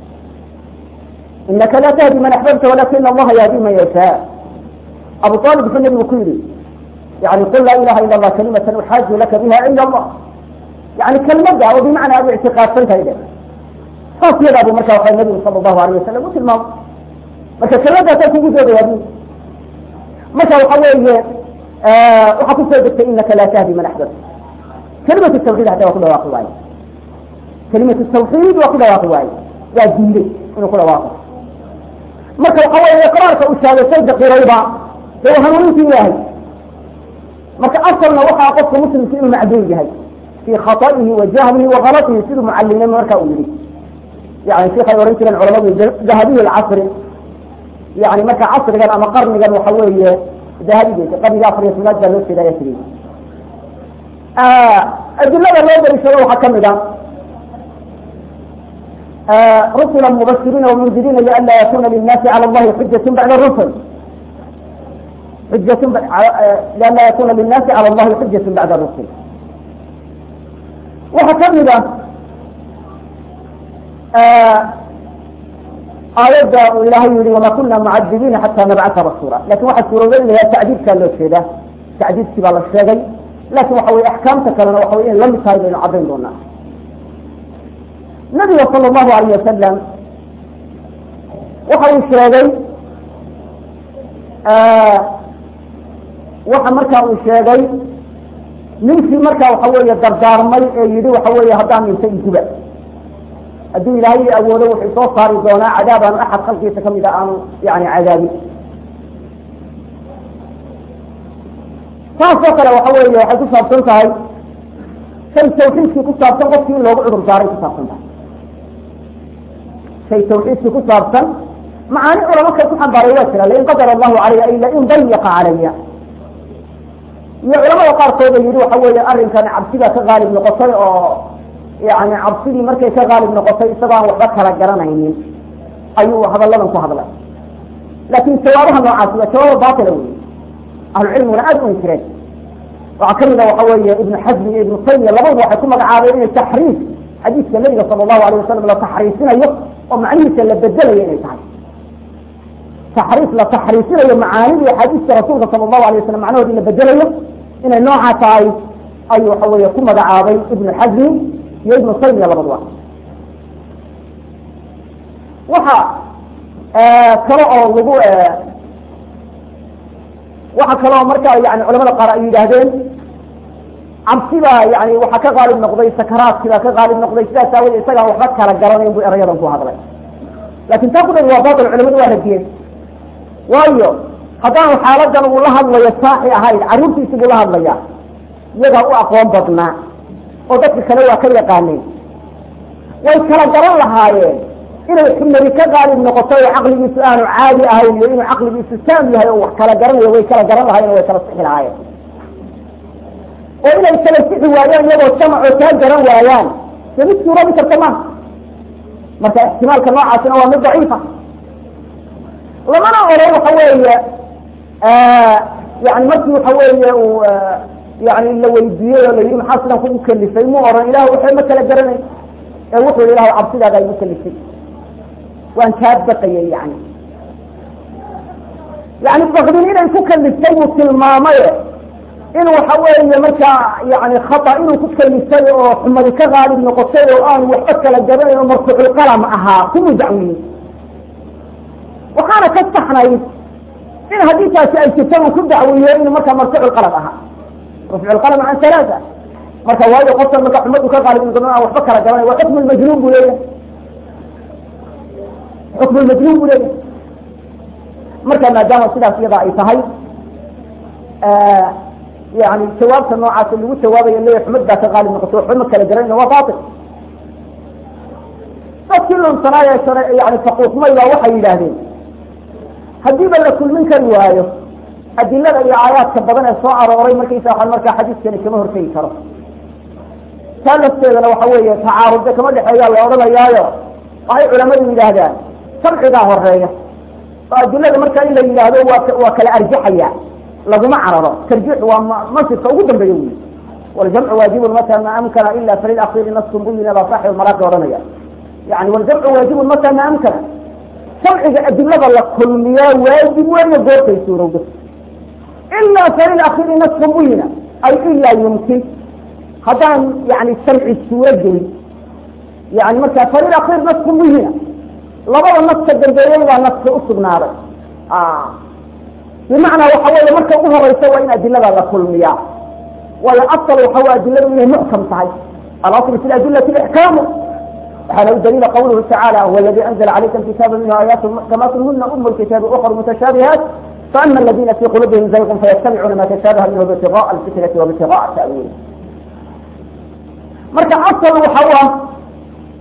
إنك لا تهدي من أحببت ولكن الله يهدي من يشاء أبو طالب في النبي وكيلي يعني قل لا إله إلا الله كلمة أحاج لك بها عند الله يعني كلمة دعوة بمعنى هذا اعتقاد فانتهي خاص أبو مركا وخير النبي صلى الله عليه وسلم مثل ما مركا كلمة تأتي جزء بيدي مركا وحوي وحكو سيدك إنك لا تهدي من أحببت كلمة التوحيد حتى وكل واقعي كلمة التوحيد وكل واقعي يا جيلي إنه كل واقع مركا وحوي إقرارك أشهادتين قريبا لو هنوني في إلهي مركا أصلنا وقع قصة مسلم في المعدول جهي في خطئه وجهله وغلطه يصير معلمين مركا أولي يعني شيخ يورنك العلماء الذهبي العصري يعني مركا عصر كان أما قرن كان وحوي ذهبي قرن جعفر يسمى ذا لوسي لا يسري أدلة الله بريشة وحكم ذا رسلا مبشرين ومنذرين لئلا يكون للناس على الله حجة بعد الرسل حجة لئلا يكون للناس على الله حجة بعد الرسل وحكم ذا آيات إلهي يريد وما كنا معذبين حتى نبعث رسولا لكن واحد سورة اللي هي تعديد كان له كذا تعديد كبار الشيء لكن وحوي أحكام تكلنا وحوي لم يصير بين عظيم دون الناس النبي صلى الله عليه وسلم وحوي الشيء آه وحا مركا الشيء نمشي مركا وحوي الدردار مي يدي وحوي هدام من سيد جبل الدين إلهي أوله وحصوص صار يزونا عذابا أحد خلقه يتكم إذا أنه يعني عذابي فأصدق لو حوالي وحي كساب سنتهي شيء توحيد في كساب سنة فيه لو عذر داري كساب سنة شيء توحيد في كساب سنة معاني أولا مكة كساب باريواتنا لإن قدر الله علي إلا إن ضيق علي يعلم وقار صوبة يدو حوالي أرن كان عبسيبا كغالب نقصي يعني عبسيدي مركي كغالب نقصي سبعا وحبكها لقرانين أيوه هذا الله ننكو هذا لكن سوارها نوعاتي وشوار باطلة أهل العلم ولا أدو انكرين وعكرنا وحوية ابن حزم ابن طيب لبض وحكم عابرين التحريف حديث النبي صلى الله عليه وسلم لو تحريفنا يق ومعنيه اللي بدله يعني تحريف لا تحريفنا ومعانيه حديث رسول صلى الله عليه وسلم معناه اللي بدله يق إن النوع تاي أيوه حوية كم عابرين ابن حزم ابن طيب لبض واحد وحا آه كراء وضوء آه waxa kale oo marka yani culimada qaar ay yiraahdeen amsiba yani waxa ka qaalib noqday sakaraadkiba ka qaalib noqday sidaas awgeed isaga waxba kala garanayn buu erayadan ku hadlay laakiin taaqud waa baadil culimadu waa radiyeen waayo haddaan xaaladan uu la hadlayo saaxi ahayd caruurtiisa buu la hadlaya iyaga u aqoon badnaa oo dadka kale waa ka yaqaaneen way kala garan lahaayeen inay xumadi ka qaalib noqoto oo aqligiisu aanu caadi ahayn iyo inuu aqligiisu saam yahay oo wax kala garanayo way kala garan lahaayeen way kala sixi lahaayeen oo inay kala sixi waayaan iyagoo jamaco taa garan waayaan mid suuradi karta maaha marka ixtimaalka noocaasina waa mid daciifa lamana oro waxa weeye yani markii waxa weeye uu yani la weydiiyey oo la yidhi maxaa sidan kugu kalifay mu oran ilaah waxay ma kala garanay ee wuxuu ilaah cabsidaada igu kalifay وأن كابقي يعني يعني بغضين إنه كلفتي وكلمامية إنه حوالي مركا يعني خطأ إنه كلفتي وحمد كغالب نقصي وآن وحكى للجبال ومرفع القلم أها كم دعوني وكان كستحنا إن هديثة أي كتاب كم دعوية إنه مركا مرفع القلم أها رفع القلم عن ثلاثة مركا وايد قصة مركا حمد كغالب نقصي وحكى للجبال وحكم المجنون بليه حكم المجنون بليه مركا ما دام سيدا سيدا اي تهي آه يعني ثواب النوعات اللي هو ثواب اللي يحمد ذات غالب نقصوح حمد كالجرين هو باطل فكلهم صنايا يعني فقوط ميلا وحي لهذين هديبا لكل منك الرواية أدلة الآيات كبضان الصاعر وري مركا يساحا مركا حديث كان كمهر في كرة ثالث سيدا لو حوية تعارض كما اللي حيا الله ورضا يايا وهي علماء الولادان سمع ذا هرية فأدلة مركا إلا يلاده وكلا أرجحيا لازم عرضه ترجيح ومنصب فوجدا بيومي والجمع واجب متى ما أمكن إلا فللأخير نص بينا بصاحب المراكب ورمية يعني والجمع واجب متى ما أمكن سمع أدلة لكل مياه واجب وين يقول في سورة بس إلا فللأخير نص بينا أي إلا يمكن هذا يعني سمع السورة دي يعني متى فللأخير نص بينا لبعض النص الدرجيين والنص أصب نار آه بمعنى وحوالي مركب أهر يسوى إن أدلة لكل مياه ولا أصل وحوالي أدلة إنه محكم صحيح الأصل في الأدلة الإحكام هذا الدليل قوله تعالى هو الذي أنزل عليكم كتابا منه آيات كما هن أم الكتاب أخر متشابهات فأما الذين في قلوبهم زيغ فيتبعون ما تشابه منه ابتغاء الفتنة وابتغاء تأويله مركب أصل وحوالي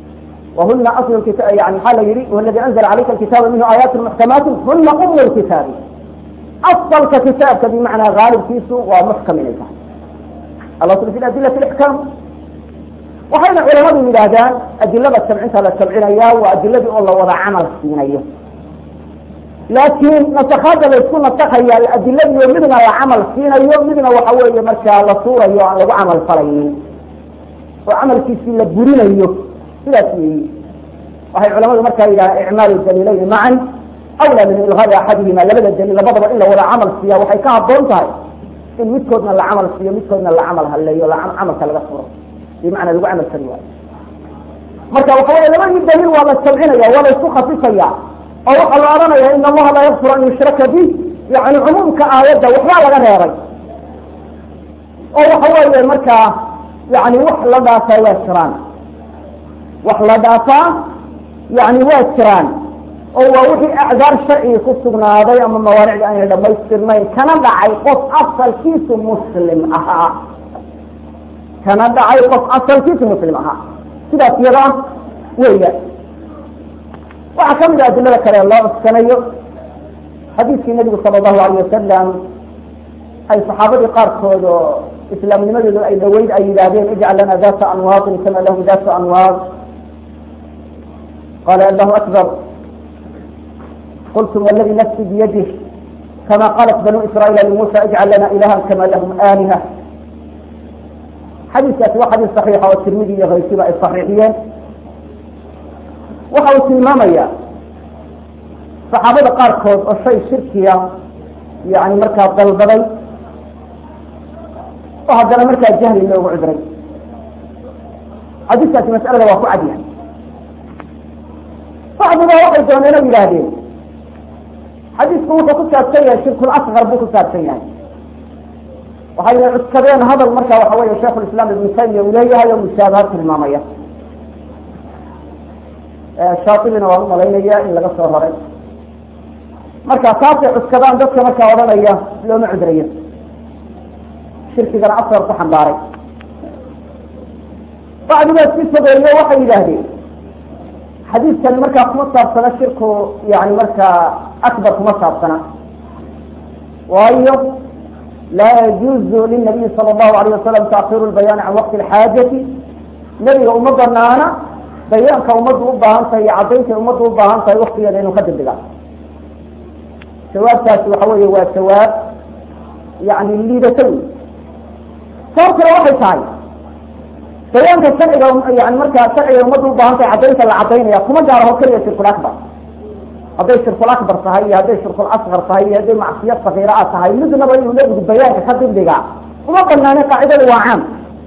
وهن أصل الكتاب يعني حال يري والذي أنزل عليك الكتاب منه آيات محكمات هن أم الكتاب أصل ككتاب بمعنى غالب كيسو ومحكم إليها الله في الأدلة الإحكام وحين علماء الميلادان أدلة السبعين السبعين أيام وأدلة الله وضع عمل السنين أيام لكن نتخاذ يكون نتخيل الأدلة يومدنا وعمل السنين أيام مدنا وحوية مركا على صورة يوم عمل فرعين وعمل كيسي لبورين أيام ثلاثين وهي علماء مركا إلى إعمال الدليلين معا أولى من إلغاء أحدهما لبدا الدليل بضر إلا ولا عمل فيها وحي كعب دونتها إن متكودنا اللي عمل فيها متكودنا اللي عملها اللي ولا عمل كلا صورة بمعنى لو عمل سنوات مركا وحوالي لما الدليل ولا السبعين ولا يسوخ في سياء أو وحل أرانا إن الله لا يغفر أن يشرك به يعني عموم كآيات وحلا لنا يا رجل أو وحوالي مركا يعني وحلا دافا واسران وحلا دافا يعني واسران هو وحي أعذار شرعي كسبنا هذا أما موارع أن لما يسترمين كان دعي قص أصل كيس مسلم أها كان دعي قص أصل كيس مسلم أها كده سيرا ويا وحكم ذا أدلة كري الله السنية حديث النبي صلى الله عليه وسلم أي صحابة قاركود إسلام المجد أي دويد أي لابين اجعل لنا ذات أنواط كما لهم ذات أنواط قال الله أكبر قلت والذي نفسي بيده كما قالت بنو إسرائيل لموسى اجعل لنا إلها كما لهم آلهة حديث أتوا حديث صحيح والترمذي غير سبع الصحيحين وحاول المامية صحابة قاركود الشيء شركية يعني مركز ضلبي وهذا مركز جهل اللي هو عذري حديث أتوا مسألة واقع عديا صحابة واحد دوننا بلادين حديث موسى كسر سيئة الشرك الأصغر بو كسر سيئة وهي عسكرين هذا المركز وحوالي شيخ الإسلام ابن تيمية وليها يوم الشابهات المامية شاطبنا والله لينيا إلا قصر هري مركز صافي عسكرين دكة مركز ورانيا لون عذرية شركي كان أصغر صحن باري بعد ما تسيب إليه وحي إلهي حديث كان مركز خمسة سنة شركه يعني مركز أكبر خمسة سنة وأيضا لا يجوز للنبي صلى الله عليه وسلم تأخير البيان عن وقت الحاجة نبي أمضنا أنا بيان كأمضه بهانته يعطيك أمضه بهانته وقت يدين وقدم بلا سواب تاسي وحوي هو سواب يعني اللي ده سوي صار كلا واحد ساي بيان كالسرع يعني مركز سرع أمضه بهانته يعطيك اللي عطينا يا كما جاره كريه الشرك الأكبر هذا الشرك الأكبر صحيح هذا الشرك الأصغر صحيح هذه معصيات صغيرة صحيح مثل ما بيقولوا نبي بيان كخدم بقى وما قلنا أنا قاعدة الوعام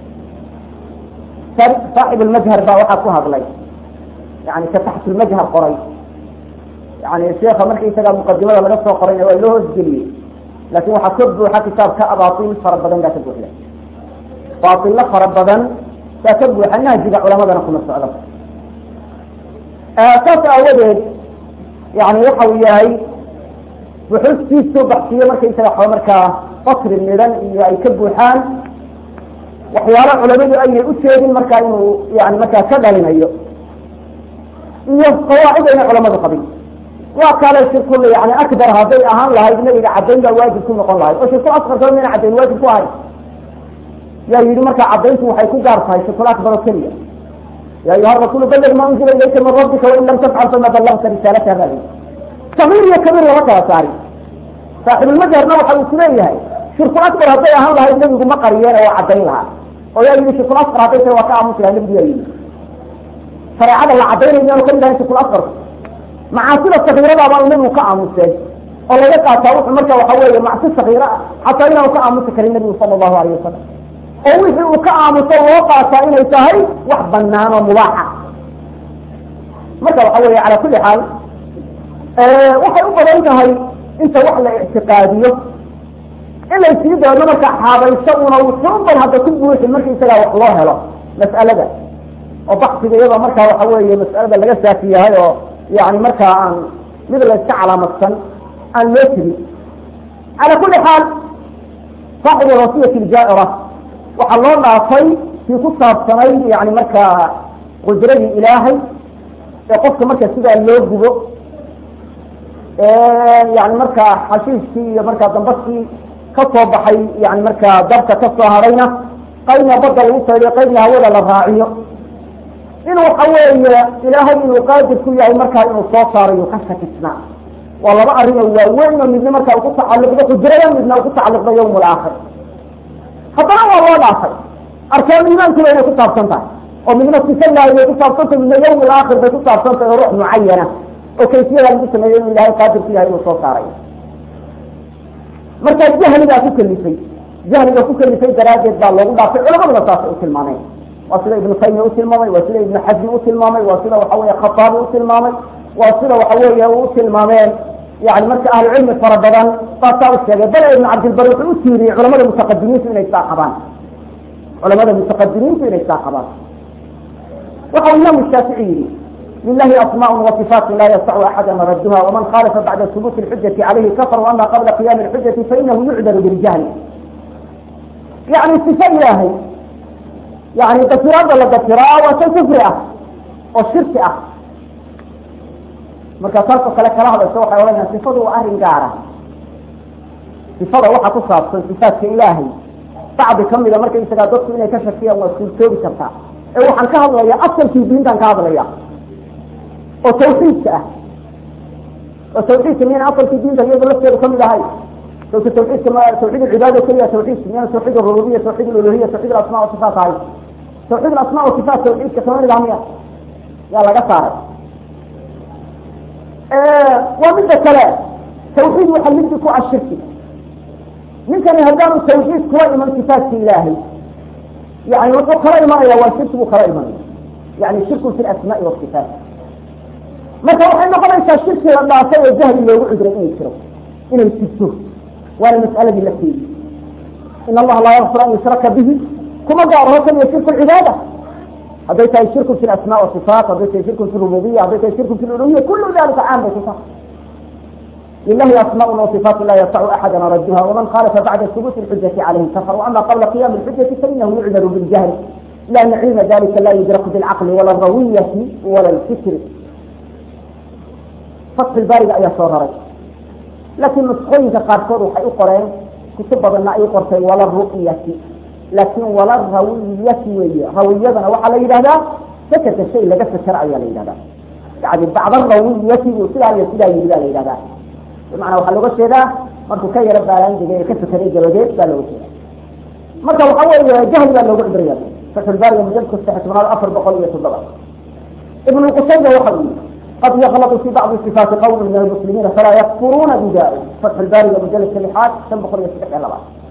صاحب المجهر بقى وحكوها بلي يعني كتحت المجهر قريب يعني الشيخ مركي يسقى مقدمة ولا نفسه قريب وقال له اسجلي لكن وحكب وحكي كتاب كأباطيل فربضا لا تبوح له باطل لا فربضا لا تبوح أنها جدا علماء نقوم السؤال أساس أولا يعني وحوي هاي بحث في سوق بحثية مركي يسقى مركا فصل الميدان يكبوا حال وحيارة علماء أي أسير مركا يعني مركا كذا لنا أيه إيه قواعد أين علماء القبيل وقال الشرك كله يعني أكبر هذه أهم لها ابن إذا عدين ده واجب كل قول لها والشرك أصغر كل من عدين واجب كواي يا يريد مركا عدينته وحيكون جارتها الشرك الأكبر كلية يا أيها الرسول بلغ ما أنزل إليك من ربك وإن لم تفعل فما بلغت رسالتها هذه صغير يا كبير ولا كاساري صاحب المجهر نوح السنية هاي شرك أكبر هذه أهم لها ابن إذا مقريين وعدين لها ويا يريد الشرك الأصغر هذه وكاء مسلم ابن يريد فرعاد العدين إنه كان ده الشرك الأصغر معاصي الصغيرة بقى منه وكاء مسلم الله يقع تروح مركا وحوالي معاصي الصغيرة حتى إنه وكاء مسلم النبي صلى الله عليه وسلم أو في وكاء مسلم وقع سائل يسهل وحبناها ومباحة مركا وحوالي على كل حال أه وحيوم بلانها انت وحلة اعتقادية إلا يسيده أنه مركا حابا يسونا وصنبا هذا كله في المركا يسلا وحلوها له مسألة ده وبحث بيضا مركا وحوالي مسألة اللي قلتها فيها يعني مركا عن مثل السعى مصن عن لوتري على كل حال صاحب الوصية الجائرة وحلونا طي في قصة بسنين يعني مركا قدري إلهي ee qofka marka sidaa loo gubo yani markaa xashiiskii iyo markaa dambaskii kasoo baxay yani markaa dabka kasoo harayna qaybna badda lagu saydiyo qaybna hawada la raaciyo in waxa weeye ilaahay inuu qaadir ku yahay markaa inuu soo saarayo ka shakisnaa waa laba arrin oo waaweyn oo midna markaa uku tacalluqda qudurada midna uku tacalluqda yawm alaakhir haddana waa loo dhaafay arkaan iimaankiiba inay ku saabsan tahay oo midna sifalaahi bay ku saabsan tahay midna yawm alaakhir bay ku saabsan tahay oo ruux mucayana oo kayfiyada lagu sameeyo in ilaahay qaadir ku yahay inuu soo saarayo marka jahligaa ku kalifay jahliga ku kalifay daraaddeed baa loogu dhaafay culamaduna saasay u tilmaameen waa sida ibnu taymiya u tilmaamay waa sida ibnu xasmi u tilmaamay waa sida waxa weeye khataabi u tilmaamay waa sida waxa weeye u tilmaameen yani marka ahlucilmi fara badan baasaa u sheegay bale ibnu cabdilbar wuxuu u tiiriyey culamada mutaqadimiintu inay saa qabaan culamada mutaqadimiintu inay saa qabaan waxa imaamu shaafici yidhi lilahi asmaaء وصفاaت la ysc axada radha وman khalafa bacda hubuuti الxujaةi عalayhi kafr وama qabla qiyami الxujaةi fainahu yucdar biاljahl yani صifo ilaahay yani dafiraada la dafiraa waa shay kufri ah oo shirki ah marka taasoo kale kala hadlayso waxay odhanayaan sifadu waa arrin gaara sifada waxa ku saabsan sifaatka ilaahay bacdi kamida markaysagaa dadku inay ka shakiyaan waa suurtoobi kartaa ee waxaan ka hadlaya asalkii diintan ka hadlaya oo tawxiidka ah oo tawxiidka miyana asalkii diinta iyado lafteedu kamid ahay sawka tawxiidka ma tawxiid alcibaada keliya tawxiidka miyana tawxiid alrububiya tawxiid aluluhiya tawxiid alasmaa wa sifaat ahay tawxiid alasmaa wa sifaat tawxiidka kamid ah miya yaa laga saaray waa midda kale tawxiid waxa lidki ku ah shirki ninkani haddaanu tawxiid kula iman sifaatka ilaahay yani wuxuu kala imanaya waa shirki buu kala imanaya yani shirku fi asmaai wasifaat marka waxay noqonaysaa shirki la dhaafay oo jahli loogu cudray inay jiro inay jirto waana mas'aladii la fiiriy in allaha laa yakfir an yushraka bihi kuma gaaraho kaliya shirku lcibaada hadday tahay shirku fi asmaa wasifaat hadday tahay shirku fi rububiya hadday tahay shirku fi luluhiya kulu dalika caam bay ku tahay lilahi asmaaء وصفاaت la ysc axada radha وman khalafa bacda hubuuti الxujaةi عalayhi kafr وama qabla qiyami الxujaةi fainahu yucdar biاljahl lana cilma dalika la yudraku biاlcaqli wala الrawiyati wala اlfikri fatxi baariga ayaa soo raray laakiin nusqooyinka qaarkood waxay u qoreen kutub badanna ay qortay wala ru'yati laakiin wala rawiyati weeye rawiyadana waxaa la yidhahdaa sakarka shay laga sakara ayaa la yidhahdaa yani bacda rawiyati sidaa iyo sidaa yiri baa la yidhahdaa bimacnaa waxaa looga jeedaa markuu ka yaro baalaanjiga ee ka sakaray dabadeed baa looga jeeda marka waxa weeye jahli baa looga cibraya fatxulbaariga mujalladka saddex tobnaad afar boqol iyo toddoba ibnu qusayda waxa uu yii قد يغلط في بعض صفات قوم من المسلمين فلا يكفرون بذلك فتح الباري مجلد سبحات سنبقر يستحق الله